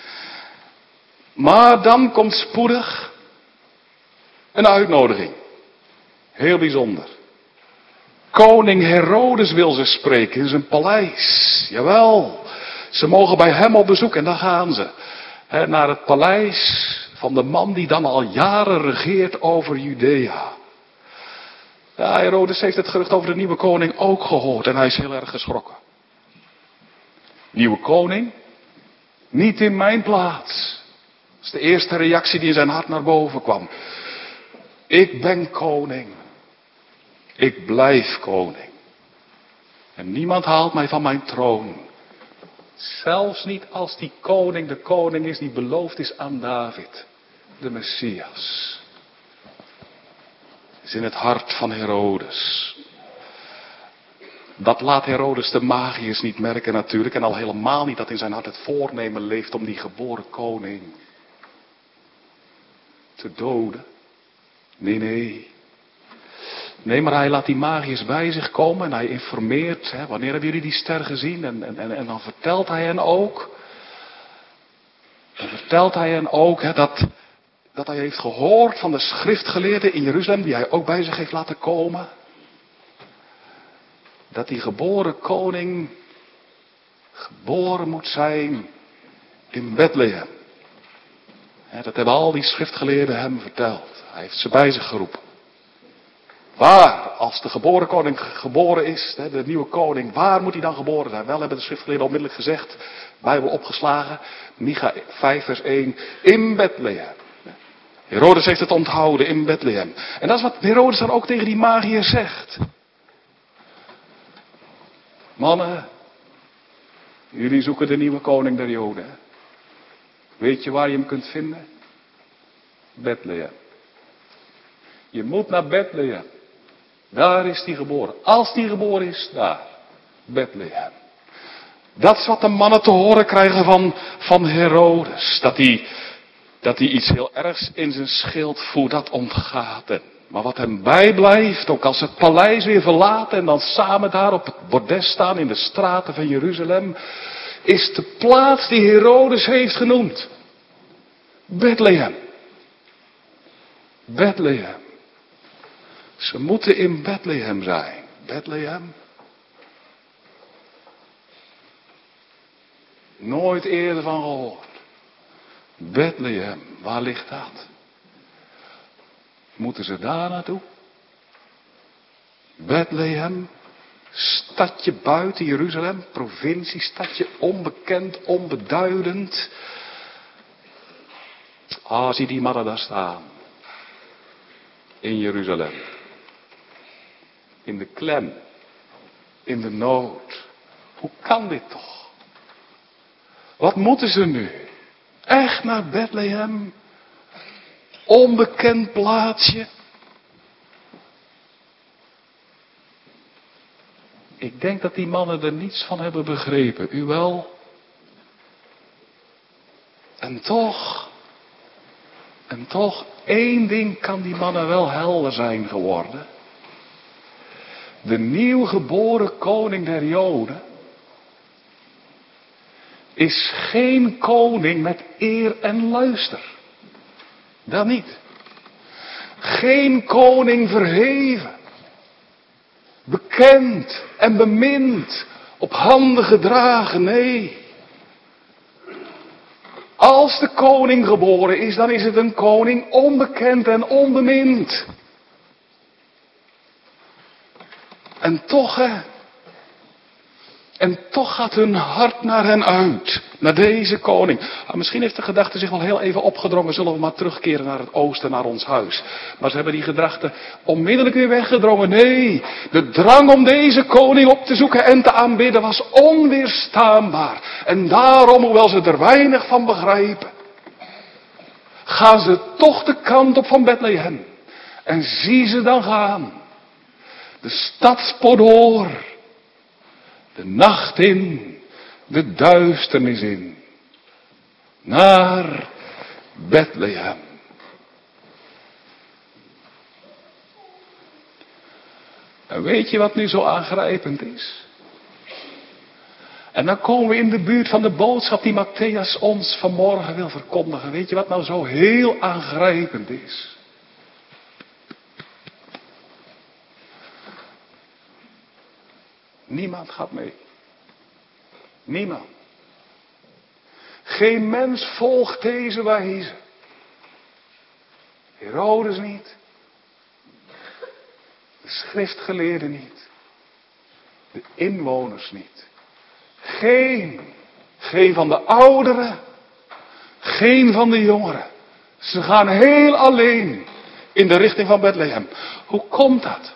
Maar dan komt spoedig een uitnodiging. Heel bijzonder. Koning Herodes wil ze spreken in zijn paleis. Jawel. Ze mogen bij hem op bezoek en dan gaan ze. He, naar het paleis van de man die dan al jaren regeert over Judea. Ja, Herodes heeft het gerucht over de nieuwe koning ook gehoord en hij is heel erg geschrokken. Nieuwe koning? Niet in mijn plaats. Dat is de eerste reactie die in zijn hart naar boven kwam. Ik ben koning. Ik blijf koning. En niemand haalt mij van mijn troon. Zelfs niet als die koning de koning is die beloofd is aan David. De Messias. Is in het hart van Herodes. Dat laat Herodes de magiërs niet merken natuurlijk. En al helemaal niet dat in zijn hart het voornemen leeft om die geboren koning te doden. Nee, nee. Nee, maar hij laat die magiërs bij zich komen en hij informeert. Hè, wanneer hebben jullie die ster gezien? En, en, en, en dan vertelt hij hen ook. Dan vertelt hij hen ook hè, dat, dat hij heeft gehoord van de schriftgeleerden in Jeruzalem. Die hij ook bij zich heeft laten komen. Dat die geboren koning geboren moet zijn in Bethlehem. Hè, dat hebben al die schriftgeleerden hem verteld. Hij heeft ze bij zich geroepen. Waar, als de geboren koning geboren is, de nieuwe koning, waar moet hij dan geboren zijn? Wel hebben de schriftgeleerden onmiddellijk gezegd, Bijbel opgeslagen, Micha vijf vers één, in Bethlehem. Herodes heeft het onthouden, in Bethlehem. En dat is wat Herodes dan ook tegen die magiërs zegt. Mannen, jullie zoeken de nieuwe koning der Joden. Weet je waar je hem kunt vinden? Bethlehem. Je moet naar Bethlehem. Daar is hij geboren. Als hij geboren is, daar. Bethlehem. Dat is wat de mannen te horen krijgen van, van Herodes. Dat hij, dat hij iets heel ergs in zijn schild voert, dat ontgaat hem. Maar wat hem bijblijft, ook als ze het paleis weer verlaten en dan samen daar op het bordes staan in de straten van Jeruzalem, is de plaats die Herodes heeft genoemd. Bethlehem. Bethlehem. Ze moeten in Bethlehem zijn. Bethlehem. Nooit eerder van gehoord. Bethlehem, waar ligt dat? Moeten ze daar naartoe? Bethlehem, stadje buiten Jeruzalem, provincie, stadje onbekend, onbeduidend. Ah, zie die mannen daar staan. In Jeruzalem. In de klem. In de nood. Hoe kan dit toch? Wat moeten ze nu? Echt naar Bethlehem? Onbekend plaatsje? Ik denk dat die mannen er niets van hebben begrepen. U wel? En toch, en toch, één ding kan die mannen wel helder zijn geworden. De nieuw geboren koning der Joden is geen koning met eer en luister. Dat niet. Geen koning verheven. Bekend en bemind. Op handen gedragen. Nee. Als de koning geboren is, dan is het een koning onbekend en onbemind. En toch, hè. En toch gaat hun hart naar hen uit. Naar deze koning. Ah, misschien heeft de gedachte zich wel heel even opgedrongen. Zullen we maar terugkeren naar het oosten, naar ons huis. Maar ze hebben die gedachte onmiddellijk weer weggedrongen. Nee, de drang om deze koning op te zoeken en te aanbidden was onweerstaanbaar. En daarom, hoewel ze er weinig van begrijpen, gaan ze toch de kant op van Bethlehem. En zie ze dan gaan. De stadspoort door. De nacht in, de duisternis in, naar Bethlehem. En weet je wat nu zo aangrijpend is? En dan komen we in de buurt van de boodschap die Matthäus ons vanmorgen wil verkondigen. Weet je wat nou zo heel aangrijpend is? Niemand gaat mee. Niemand. Geen mens volgt deze wijze. Herodes niet. De schriftgeleerden niet. De inwoners niet. Geen. Geen van de ouderen. Geen van de jongeren. Ze gaan heel alleen in de richting van Bethlehem. Hoe komt dat?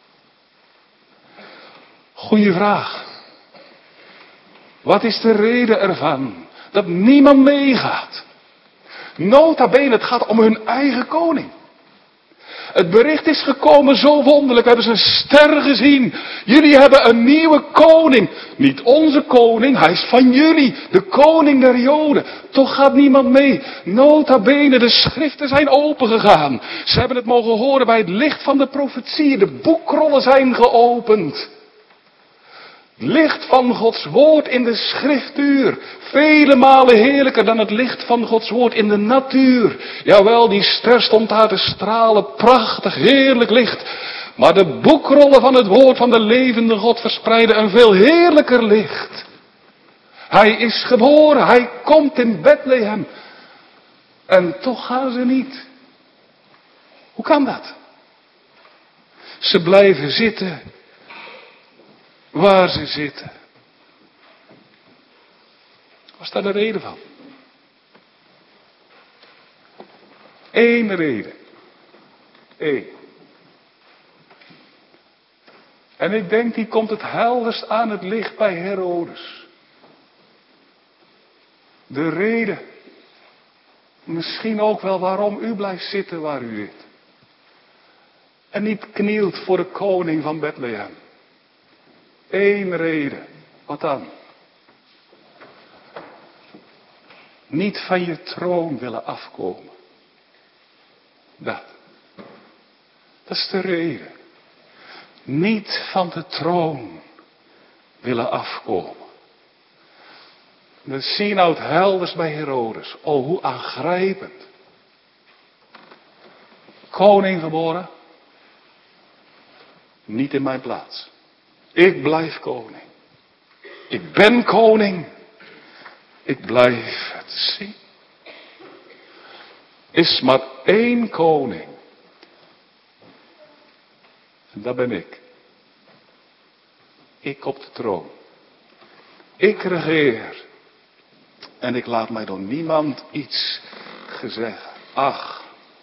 Goeie vraag. Wat is de reden ervan dat niemand meegaat? Nota bene, het gaat om hun eigen koning. Het bericht is gekomen zo wonderlijk. We hebben zijn ster gezien. Jullie hebben een nieuwe koning. Niet onze koning, hij is van jullie. De koning der Joden. Toch gaat niemand mee. Nota bene, de schriften zijn opengegaan. Ze hebben het mogen horen bij het licht van de profetieën. De boekrollen zijn geopend. Het licht van Gods woord in de schriftuur. Vele malen heerlijker dan het licht van Gods woord in de natuur. Jawel, die ster stond daar te stralen. Prachtig, heerlijk licht. Maar de boekrollen van het woord van de levende God verspreiden een veel heerlijker licht. Hij is geboren. Hij komt in Bethlehem. En toch gaan ze niet. Hoe kan dat? Ze blijven zitten waar ze zitten. Wat is daar de reden van? Eén reden. Eén. En ik denk die komt het helderst aan het licht bij Herodes. De reden. Misschien ook wel waarom u blijft zitten waar u zit. En niet knielt voor de koning van Bethlehem. Eén reden. Wat dan? Niet van je troon willen afkomen. Dat. Dat is de reden. Niet van de troon willen afkomen. We zien nou het helders bij Herodes. Oh, hoe aangrijpend. Koning geboren. Niet in mijn plaats. Ik blijf koning. Ik ben koning. Ik blijf het zien. Is maar één koning. En dat ben ik. Ik op de troon. Ik regeer. En ik laat mij door niemand iets gezeggen. Ach,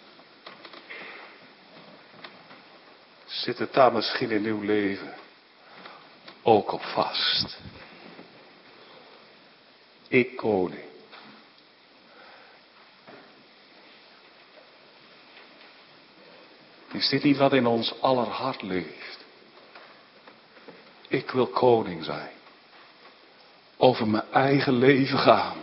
zit het daar misschien in uw leven ook op vast? Ik koning. Is dit niet wat in ons aller hart leeft? Ik wil koning zijn. Over mijn eigen leven gaan.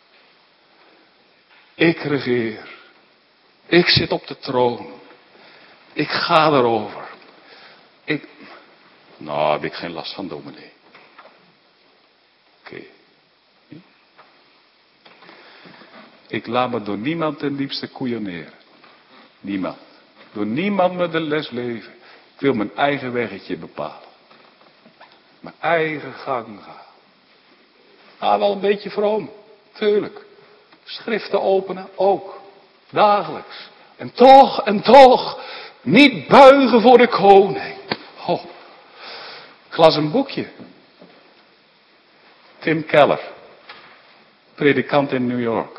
Ik regeer. Ik zit op de troon. Ik ga erover. Ik... Nou, heb ik geen last van, dominee. Oké. Okay. Ik laat me door niemand ten diepste koeieneren. Niemand. Door niemand me de les leven. Ik wil mijn eigen weggetje bepalen. Mijn eigen gang gaan. Ah, wel een beetje vroom. Tuurlijk. Schriften openen ook. Dagelijks. En toch, en toch. Niet buigen voor de koning. Oh. Ik las een boekje. Tim Keller. Predikant in New York.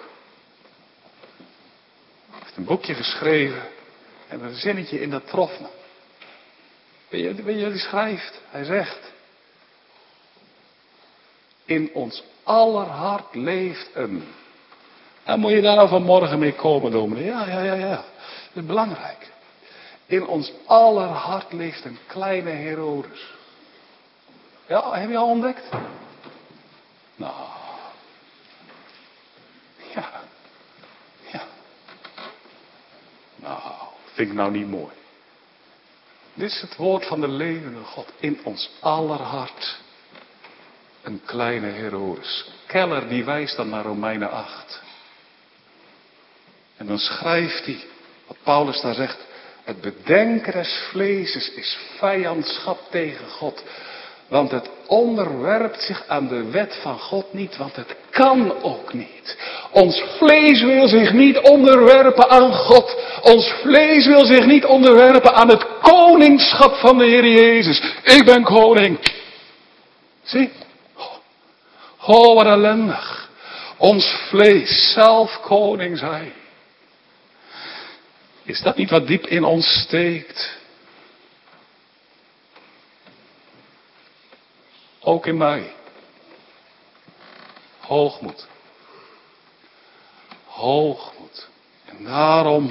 Hij heeft een boekje geschreven. En een zinnetje in dat trof me. Weet je, weet je wat hij schrijft? Hij zegt. In ons aller hart leeft een. En moet je daar nou vanmorgen mee komen, dominee? Ja, ja, ja, ja. Dat is belangrijk. In ons aller hart leeft een kleine Herodes. Ja, heb je al ontdekt? Nou. Ja. Ja. Nou, vind ik nou niet mooi. Dit is het woord van de levende God. In ons aller hart. Een kleine Herodes. Keller die wijst dan naar Romeinen acht. En dan schrijft hij, wat Paulus daar zegt. Het bedenken des vleeses is vijandschap tegen God. Want het onderwerpt zich aan de wet van God niet, want het kan ook niet. Ons vlees wil zich niet onderwerpen aan God. Ons vlees wil zich niet onderwerpen aan het koningschap van de Heer Jezus. Ik ben koning. Zie? Oh, wat ellendig. Ons vlees zelf koning zijn. Is dat niet wat diep in ons steekt? Ook in mij. Hoogmoed. Hoogmoed. En daarom,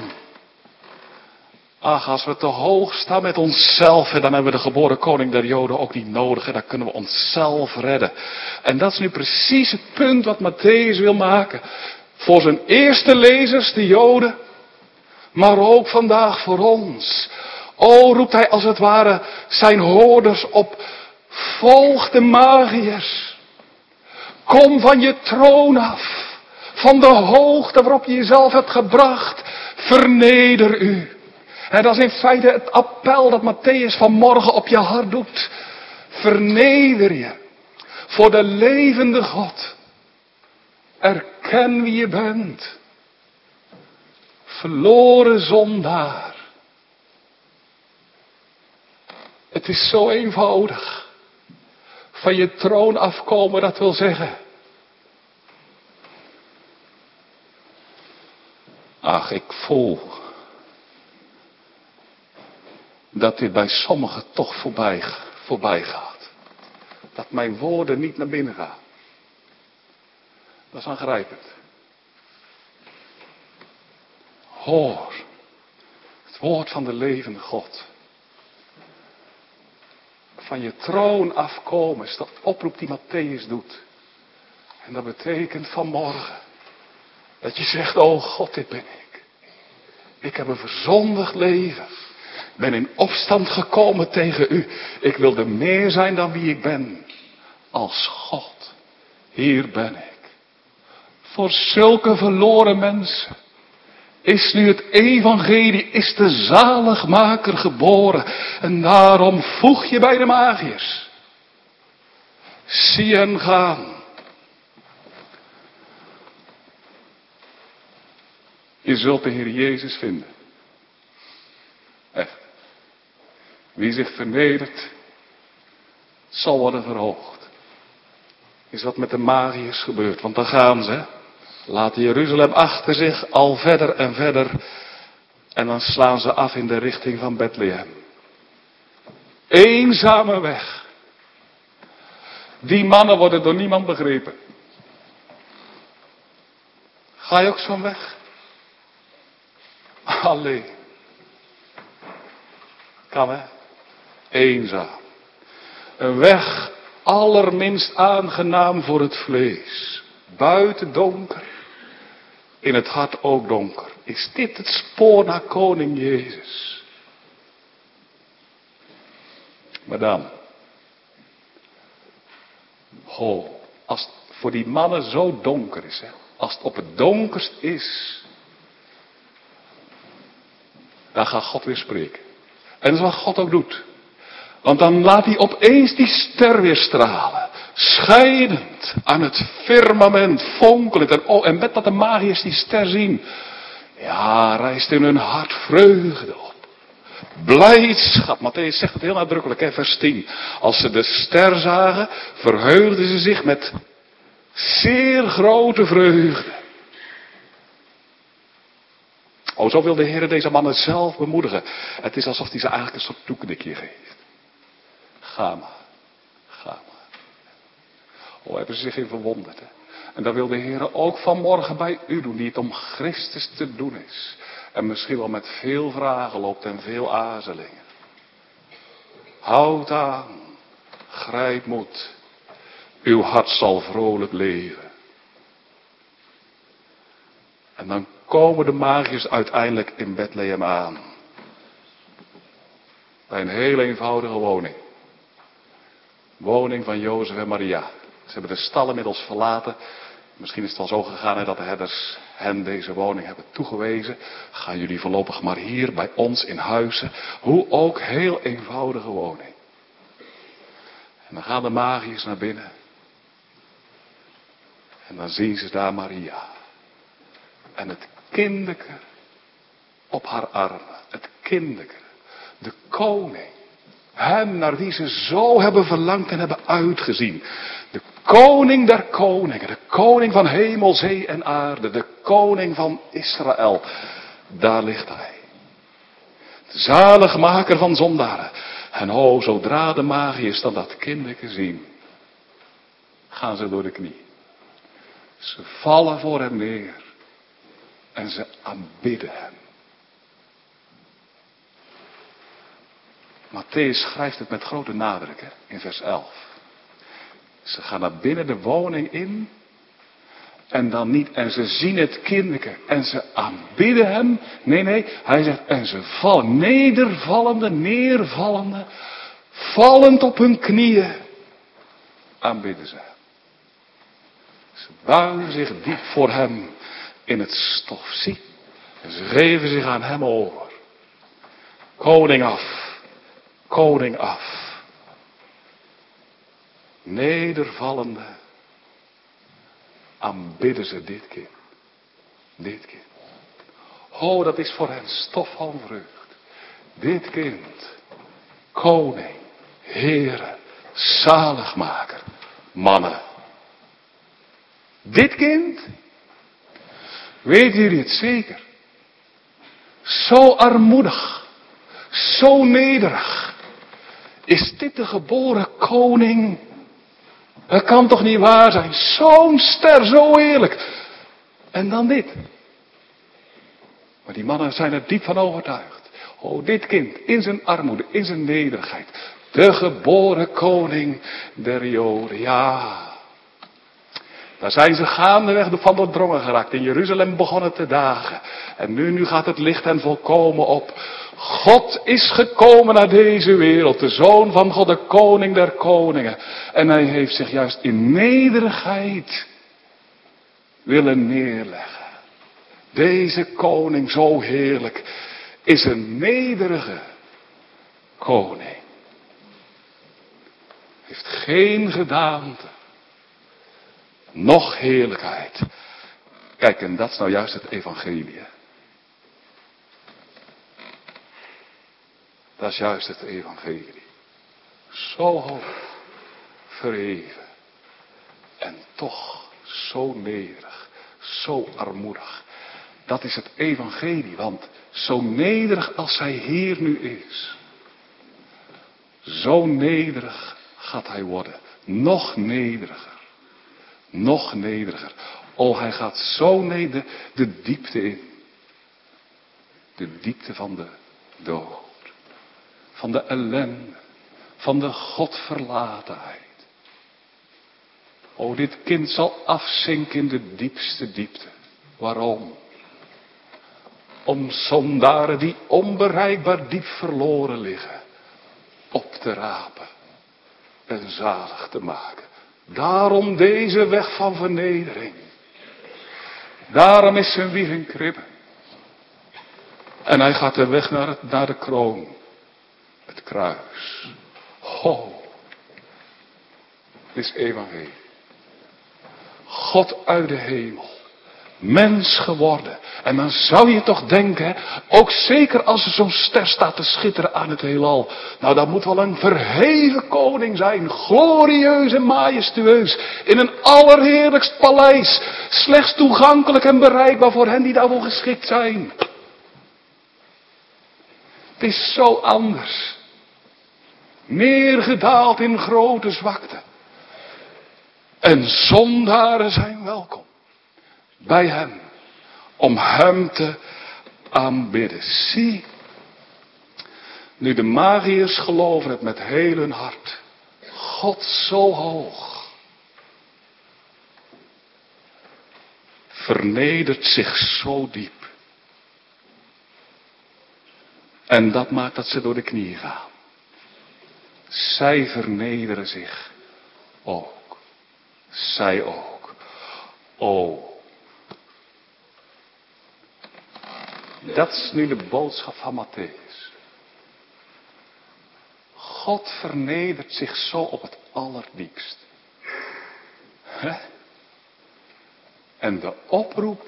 ach, als we te hoog staan met onszelf, dan hebben we de geboren koning der Joden ook niet nodig. En dan kunnen we onszelf redden. En dat is nu precies het punt wat Mattheüs wil maken. Voor zijn eerste lezers, de Joden. Maar ook vandaag voor ons. O, roept hij als het ware zijn hoorders op. Volg de magiërs. Kom van je troon af. Van de hoogte waarop je jezelf hebt gebracht. Verneder u. En dat is in feite het appel dat Mattheüs vanmorgen op je hart doet. Verneder je. Voor de levende God. Erken wie je bent. Verloren zondaar. Het is zo eenvoudig. Van je troon afkomen, dat wil zeggen. Ach, ik voel dat dit bij sommigen toch voorbij, voorbij gaat. Dat mijn woorden niet naar binnen gaan. Dat is aangrijpend. Hoor, het woord van de levende God. Van je troon afkomen is de oproep die Mattheüs doet. En dat betekent vanmorgen dat je zegt, oh God, dit ben ik. Ik heb een verzondigd leven. Ik ben in opstand gekomen tegen u. Ik wilde meer zijn dan wie ik ben. Als God. Hier ben ik. Voor zulke verloren mensen is nu het evangelie, is de zaligmaker geboren. En daarom voeg je bij de magiërs. Zie hen gaan. Je zult de Heer Jezus vinden. Echt. Wie zich vernedert, zal worden verhoogd. Is wat met de magiërs gebeurd, want dan gaan ze. laten Jeruzalem achter zich al verder en verder. En dan slaan ze af in de richting van Bethlehem. Eenzame weg. Die mannen worden door niemand begrepen. Ga je ook zo'n weg? Alleen. Kan hè? Eenzaam. Een weg allerminst aangenaam voor het vlees. Buiten donker. In het hart ook donker. Is dit het spoor naar koning Jezus? Maar dan. Ho, als het voor die mannen zo donker is. Hè, als het op het donkerst is. Dan gaat God weer spreken. En dat is wat God ook doet. Want dan laat hij opeens die ster weer stralen. Scheidend aan het firmament, fonkelend. En, oh, en met dat de magiërs die ster zien. Ja, rijst in hun hart vreugde op. Blijdschap. Mattheüs zegt het heel nadrukkelijk, hè, vers tien. Als ze de ster zagen, verheugden ze zich met zeer grote vreugde. Oh, zo wil de Heer deze mannen zelf bemoedigen. Het is alsof hij ze eigenlijk een soort toeknikje geeft. Ga maar. Ga maar. Oh, hebben ze zich in verwonderd. Hè? En dat wil de Heer ook vanmorgen bij u doen, die het om Christus te doen is. En misschien wel met veel vragen loopt en veel aarzelingen. Houd aan. Grijp moed. Uw hart zal vrolijk leven. En dan komen de magiërs uiteindelijk in Bethlehem aan. Bij een heel eenvoudige woning. Woning van Jozef en Maria. Ze hebben de stal inmiddels verlaten. Misschien is het al zo gegaan hè, dat de herders hen deze woning hebben toegewezen. Gaan jullie voorlopig maar hier bij ons in huizen. Hoe ook, heel eenvoudige woning. En dan gaan de magiërs naar binnen. En dan zien ze daar Maria. En het kindeke op haar armen. Het kindeke. De koning. Hem naar wie ze zo hebben verlangd en hebben uitgezien. De koning der koningen. De koning van hemel, zee en aarde. De koning van Israël. Daar ligt hij. De zaligmaker van zondaren. En o, zodra de magiërs dan dat kindeke zien. Gaan ze door de knie. Ze vallen voor hem neer. En ze aanbidden hem. Mattheüs schrijft het met grote nadruk hè, in vers elf. Ze gaan naar binnen de woning in. En dan niet. En ze zien het kindeke. En ze aanbidden hem. Nee, nee. Hij zegt. En ze vallen. Nedervallende, neervallende. Vallend op hun knieën. Aanbidden ze. Ze buigen zich diep voor hem. In het stof. Zie. En ze geven zich aan hem over. Koning af. Koning af. Nedervallende. Aanbidden ze dit kind. Dit kind. Oh, dat is voor hen stof van vreugd. Dit kind. Koning. Heere. Zaligmaker. Mannen. Dit kind. Weten jullie het zeker? Zo armoedig. Zo nederig. Is dit de geboren koning? Het kan toch niet waar zijn? Zo'n ster, zo heerlijk. En dan dit. Maar die mannen zijn er diep van overtuigd. Oh, dit kind, in zijn armoede, in zijn nederigheid. De geboren koning der Joden. Ja. Daar zijn ze gaandeweg van doordrongen geraakt. In Jeruzalem begonnen te dagen. En nu, nu gaat het licht hen volkomen op. God is gekomen naar deze wereld. De Zoon van God, de koning der koningen. En hij heeft zich juist in nederigheid willen neerleggen. Deze koning, zo heerlijk, is een nederige koning. Heeft geen gedaante. Nog heerlijkheid. Kijk, en dat is nou juist het evangelie. Dat is juist het evangelie. Zo hoog, verheven. En toch zo nederig. Zo armoedig. Dat is het evangelie, want zo nederig als hij hier nu is, zo nederig gaat hij worden. Nog nederiger. Nog nederiger. Oh, hij gaat zo neder de diepte in. De diepte van de dood. Van de ellende. Van de godverlatenheid. Oh, dit kind zal afzinken in de diepste diepte. Waarom? Om zondaren die onbereikbaar diep verloren liggen, op te rapen en zalig te maken. Daarom deze weg van vernedering. Daarom is zijn wieg in kribben. En hij gaat de weg naar, het, naar de kroon. Het kruis. Ho. Dit is evangelie. God uit de hemel. Mens geworden. En dan zou je toch denken, ook zeker als er zo'n ster staat te schitteren aan het heelal. Nou, dat moet wel een verheven koning zijn. Glorieus en majestueus. In een allerheerlijkst paleis. Slechts toegankelijk en bereikbaar voor hen die daarvoor geschikt zijn. Het is zo anders. Neergedaald in grote zwakte. En zondaren zijn welkom. Bij hem. Om hem te aanbidden. Zie. Nu de magiërs geloven het met heel hun hart. God zo hoog. Vernedert zich zo diep. En dat maakt dat ze door de knieën gaan. Zij vernederen zich ook. Zij ook. O. Dat is nu de boodschap van Matthäus. God vernedert zich zo op het allerdiepst. He? En de oproep,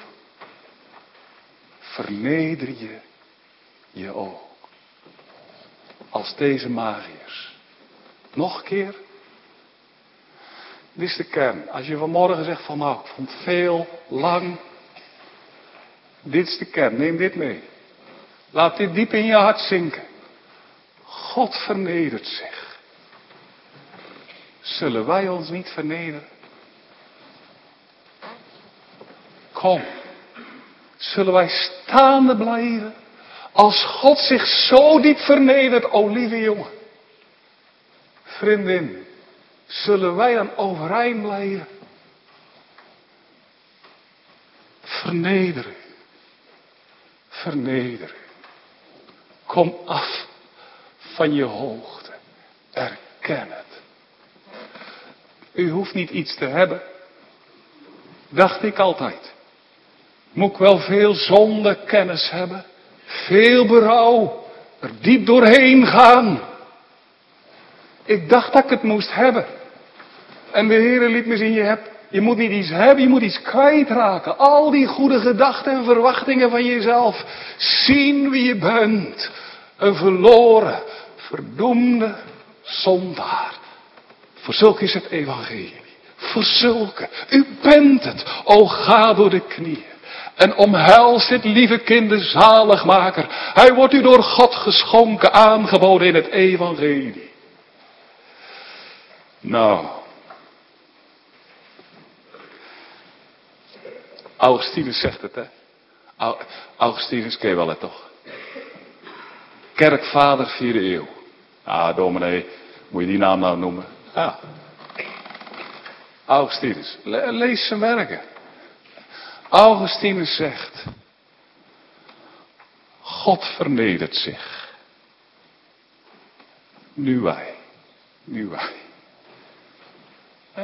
verneder je je ook. Als deze magiërs. Nog een keer. Dit is de kern. Als je vanmorgen zegt van nou, ik vond veel, lang. Dit is de kern. Neem dit mee. Laat dit diep in je hart zinken. God vernedert zich. Zullen wij ons niet vernederen? Kom. Zullen wij staande blijven? Als God zich zo diep vernedert, o lieve jongen. Vriendin. Zullen wij dan overeind blijven? Vernederen. Vernederen. Kom af van je hoogte. Erken het. U hoeft niet iets te hebben. Dacht ik altijd. Moet ik wel veel zonde kennis hebben. Veel berouw. Er diep doorheen gaan. Ik dacht dat ik het moest hebben. En de Heer liet me zien, je, hebt, je moet niet iets hebben, je moet iets kwijtraken. Al die goede gedachten en verwachtingen van jezelf. Zien wie je bent. Een verloren, verdoemde zondaar. Voor zulke is het evangelie. Voor zulke. U bent het. O, ga door de knieën. En omhels dit lieve kind de zaligmaker. Hij wordt u door God geschonken, aangeboden in het evangelie. Nou. Augustinus zegt het, hè. Augustinus ken je wel, hè, toch? Kerkvader vierde eeuw. Ah, dominee, moet je die naam nou noemen? Ja. Augustinus, le- lees zijn werken. Augustinus zegt, God vernedert zich. Nu wij. Nu wij. He?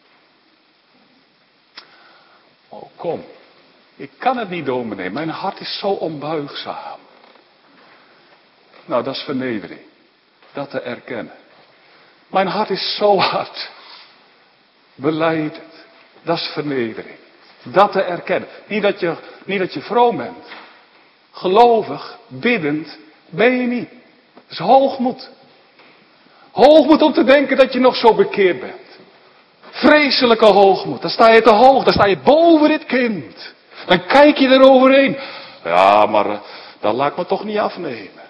Oh, kom. Ik kan het niet, dominee. Mijn hart is zo onbuigzaam. Nou, dat is vernedering. Dat te erkennen. Mijn hart is zo hard. Belijd het. Dat is vernedering. Dat te erkennen. Niet dat je, niet dat je vroom bent. Gelovig, biddend, ben je niet. Dat is hoogmoed. Hoogmoed om te denken dat je nog zo bekeerd bent. Vreselijke hoogmoed. Dan sta je te hoog, dan sta je boven dit kind. Dan kijk je eroverheen. Ja, maar uh, dat laat ik me toch niet afnemen.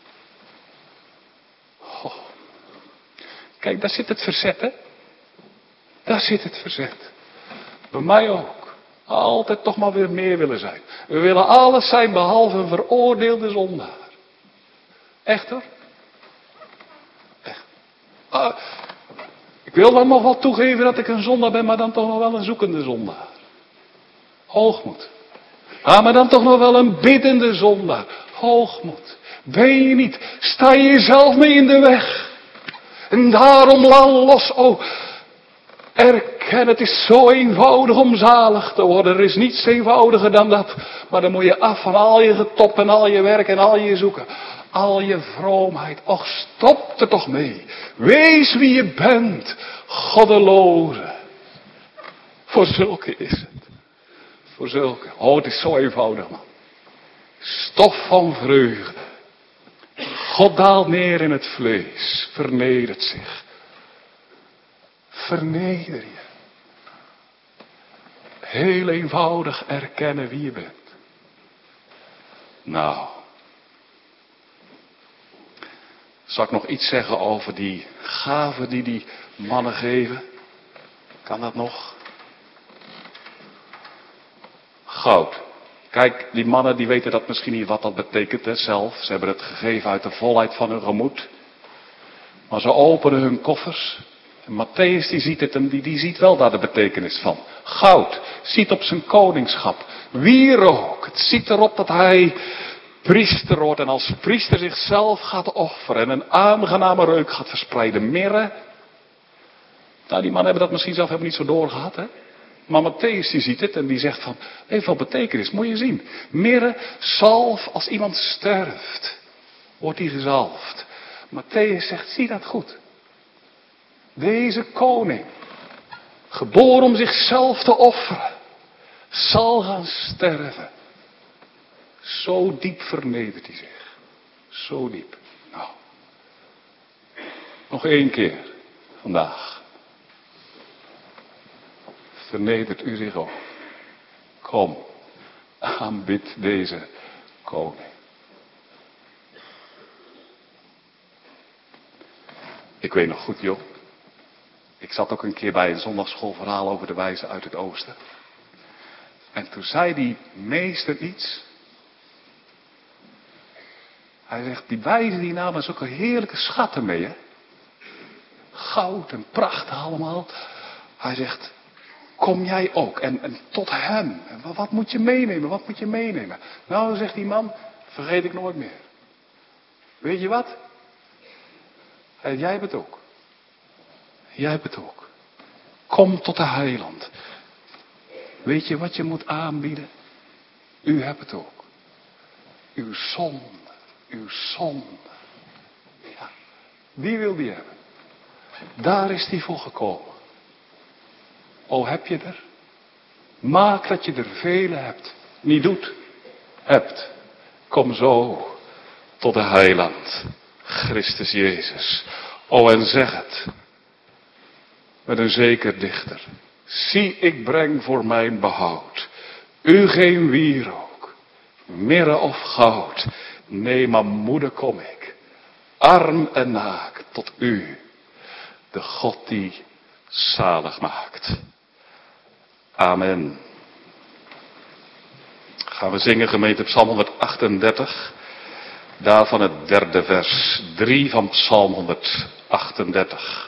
Oh. Kijk, daar zit het verzet, hè. Daar zit het verzet. Bij mij ook. Altijd toch maar weer meer willen zijn. We willen alles zijn behalve een veroordeelde zondaar. Echt hoor. Echt. Uh, ik wil dan nog wel toegeven dat ik een zondaar ben, maar dan toch nog wel een zoekende zondaar. Hoogmoed. Ah, maar dan toch nog wel een biddende zondaar. Hoogmoed. Ben je niet. Sta je jezelf mee in de weg. En daarom laat los. Oh, erken, het is zo eenvoudig om zalig te worden. Er is niets eenvoudiger dan dat. Maar dan moet je af van al je getop en al je werk en al je zoeken. Al je vroomheid. Och, stop er toch mee. Wees wie je bent. Goddeloze. Voor zulke is het. Voor zulke. Oh, het is zo eenvoudig, man. Stof van vreugde. God daalt neer in het vlees. Vernedert zich. Verneder je. Heel eenvoudig erkennen wie je bent. Nou. Zal ik nog iets zeggen over die gaven die die mannen geven? Kan dat nog? Goud. Kijk, die mannen die weten dat misschien niet wat dat betekent hè, zelf. Ze hebben het gegeven uit de volheid van hun gemoed. Maar ze openen hun koffers. En Matthäus die ziet het en die, die ziet wel daar de betekenis van. Goud. Ziet op zijn koningschap. Wierook. Het ziet erop dat hij priester wordt. En als priester zichzelf gaat offeren. En een aangename reuk gaat verspreiden. Mirre. Nou, die mannen hebben dat misschien zelf helemaal niet zo doorgehad, hè. Maar Matthäus die ziet het en die zegt van, heeft wel betekenis, moet je zien. Mirre, zalf, als iemand sterft, wordt hij gezalfd. Matthäus zegt, zie dat goed. Deze koning, geboren om zichzelf te offeren, zal gaan sterven. Zo diep vernedert hij zich. Zo diep. Nou, nog één keer vandaag. Vernedert u zich ook. Kom, aanbid deze koning. Ik weet nog goed, joh. Ik zat ook een keer bij een zondagsschoolverhaal over de wijze uit het oosten. En toen zei die meester iets. Hij zegt, die wijzen die namen zulke heerlijke schatten mee, hè. Goud en pracht allemaal. Hij zegt, kom jij ook. En, en tot hem. En wat moet je meenemen? Wat moet je meenemen? Nou, zegt die man, vergeet ik nooit meer. Weet je wat? En jij hebt het ook. Jij hebt het ook. Kom tot de heiland. Weet je wat je moet aanbieden? U hebt het ook. Uw zonde. Uw zonde. Ja. Wie wil die hebben? Daar is die voor gekomen. O, heb je er? Maak dat je er vele hebt. Niet doet. Hebt. Kom zo tot de heiland. Christus Jezus. O, en zeg het. Met een zeker dichter. Zie, ik breng voor mijn behoud. U geen wierook. Mirre of goud. Nee, maar moeder kom ik. Arm en naakt tot u. De God die zalig maakt. Amen. Gaan we zingen, gemeente, Psalm honderdachtendertig. Daarvan het derde vers. drie van Psalm honderdachtendertig.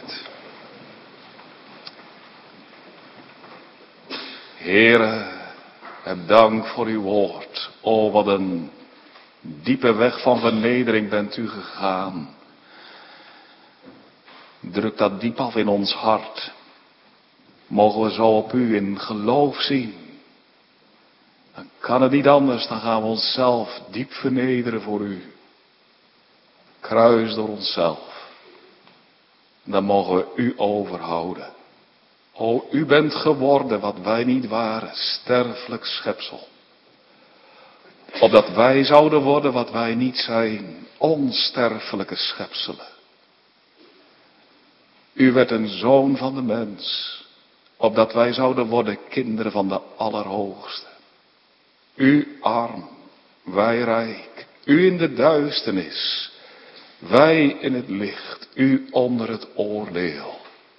gebed. Heere, heb dank voor uw woord. O, wat een diepe weg van vernedering bent u gegaan. Druk dat diep af in ons hart. Mogen we zo op u in geloof zien. Dan kan het niet anders, dan gaan we onszelf diep vernederen voor u. Kruis door onszelf. Dan mogen we u overhouden. O, u bent geworden wat wij niet waren, sterfelijk schepsel. Opdat wij zouden worden wat wij niet zijn, onsterfelijke schepselen. U werd een zoon van de mens, opdat wij zouden worden kinderen van de Allerhoogste. U arm, wij rijk, u in de duisternis, wij in het licht, u onder het oordeel.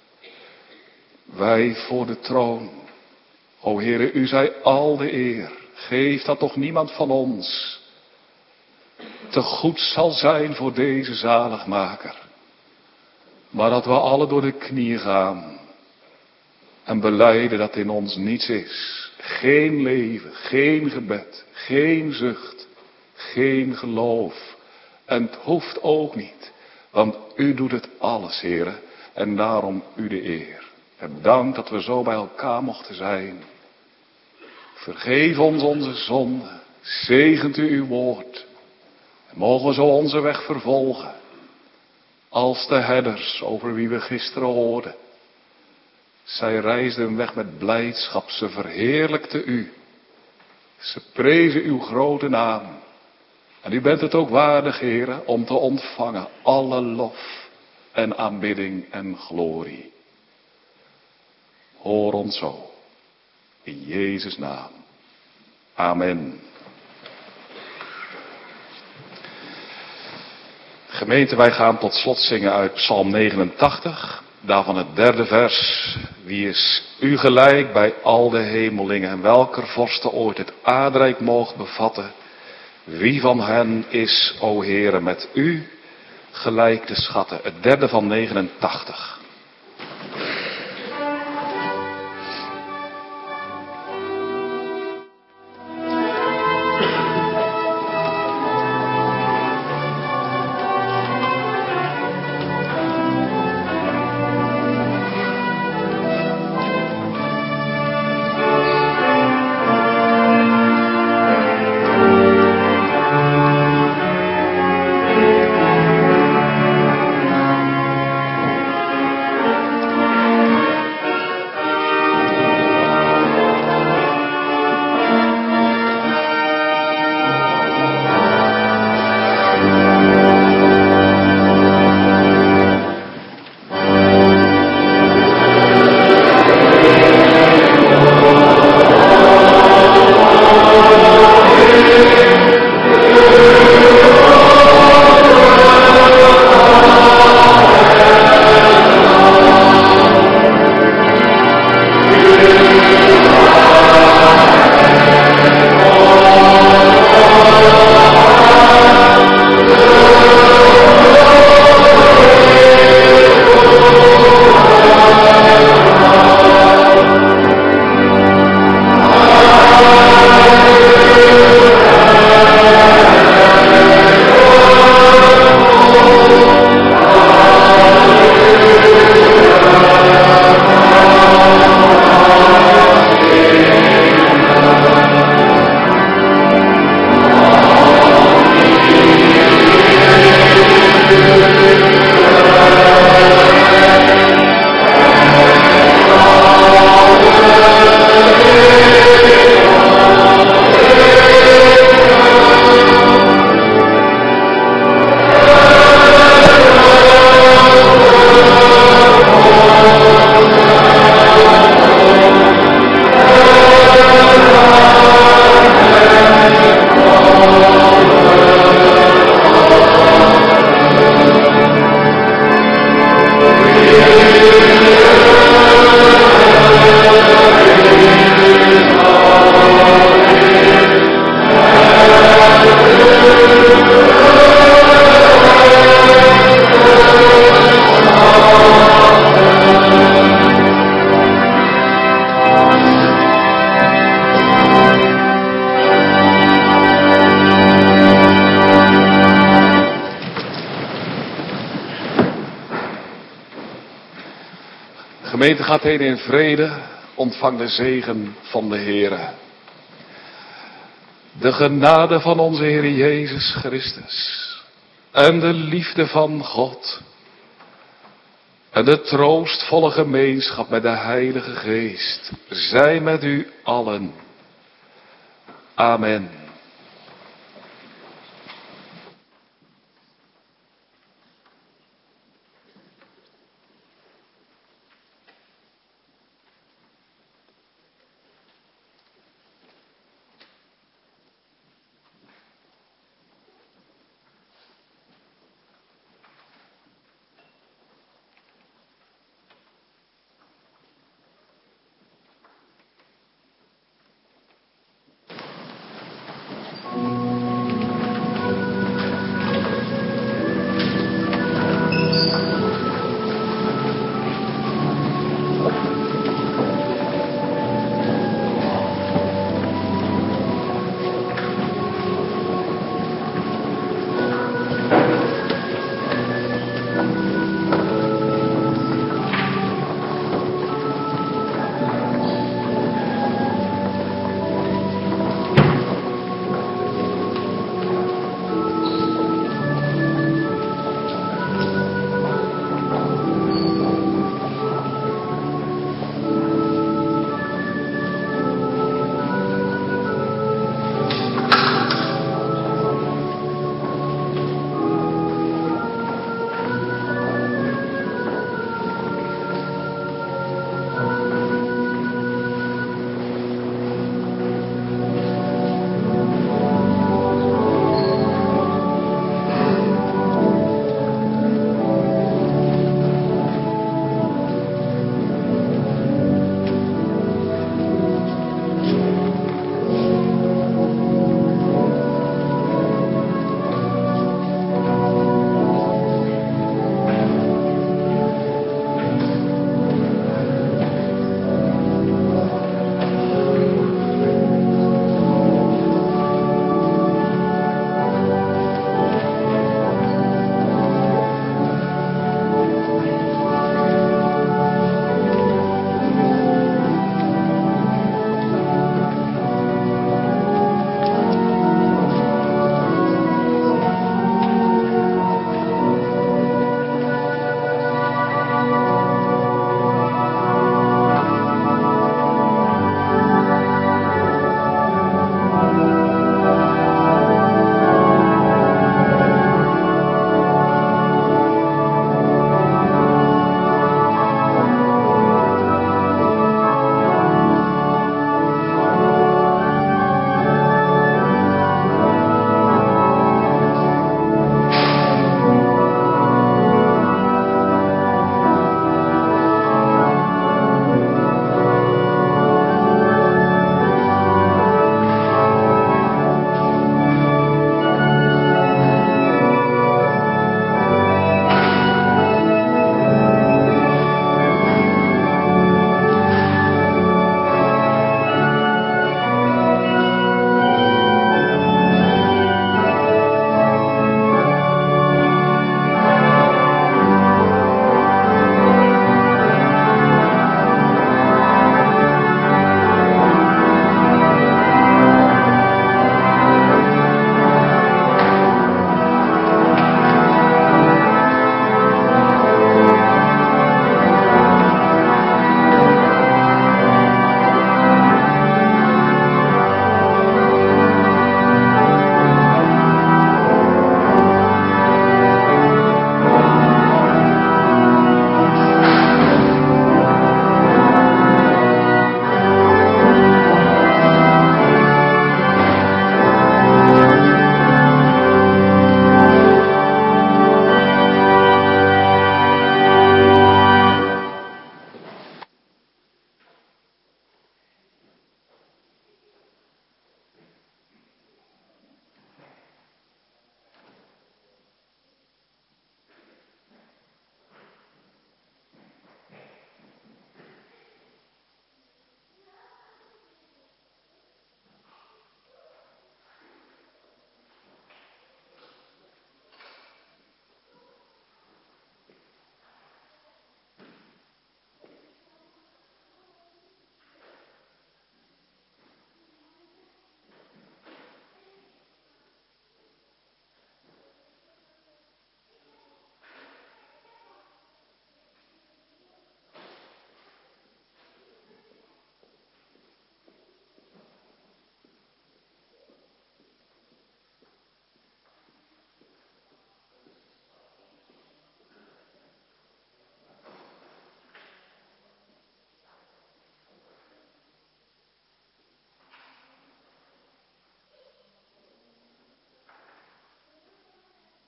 Wij voor de troon. O Heere, u zij al de eer. Geef dat toch niemand van ons te goed zal zijn voor deze zaligmaker. Maar dat we alle door de knieën gaan en belijden dat in ons niets is. Geen leven, geen gebed, geen zucht, geen geloof. En het hoeft ook niet, want u doet het alles, Heere, en daarom u de eer. Heb dank dat we zo bij elkaar mochten zijn. Vergeef ons onze zonden. Zegent u uw woord. En mogen we zo onze weg vervolgen. Als de herders over wie we gisteren hoorden. Zij reisden weg met blijdschap. Ze verheerlijkten u. Ze prezen uw grote naam. En u bent het ook waardig, Heere, om te ontvangen alle lof en aanbidding en glorie. Hoor ons zo. In Jezus' naam. Amen. Gemeente, wij gaan tot slot zingen uit Psalm negenentachtig. Daarvan het derde vers. Wie is u gelijk bij al de hemelingen en welker vorsten ooit het aardrijk moogt bevatten? Wie van hen is, o Heere, met u gelijk de schatten? Het derde van negenentachtig. Oh Gemeente gaat heen in vrede, ontvang de zegen van de Heere. De genade van onze Heer Jezus Christus en de liefde van God en de troostvolle gemeenschap met de Heilige Geest zij met u allen. Amen.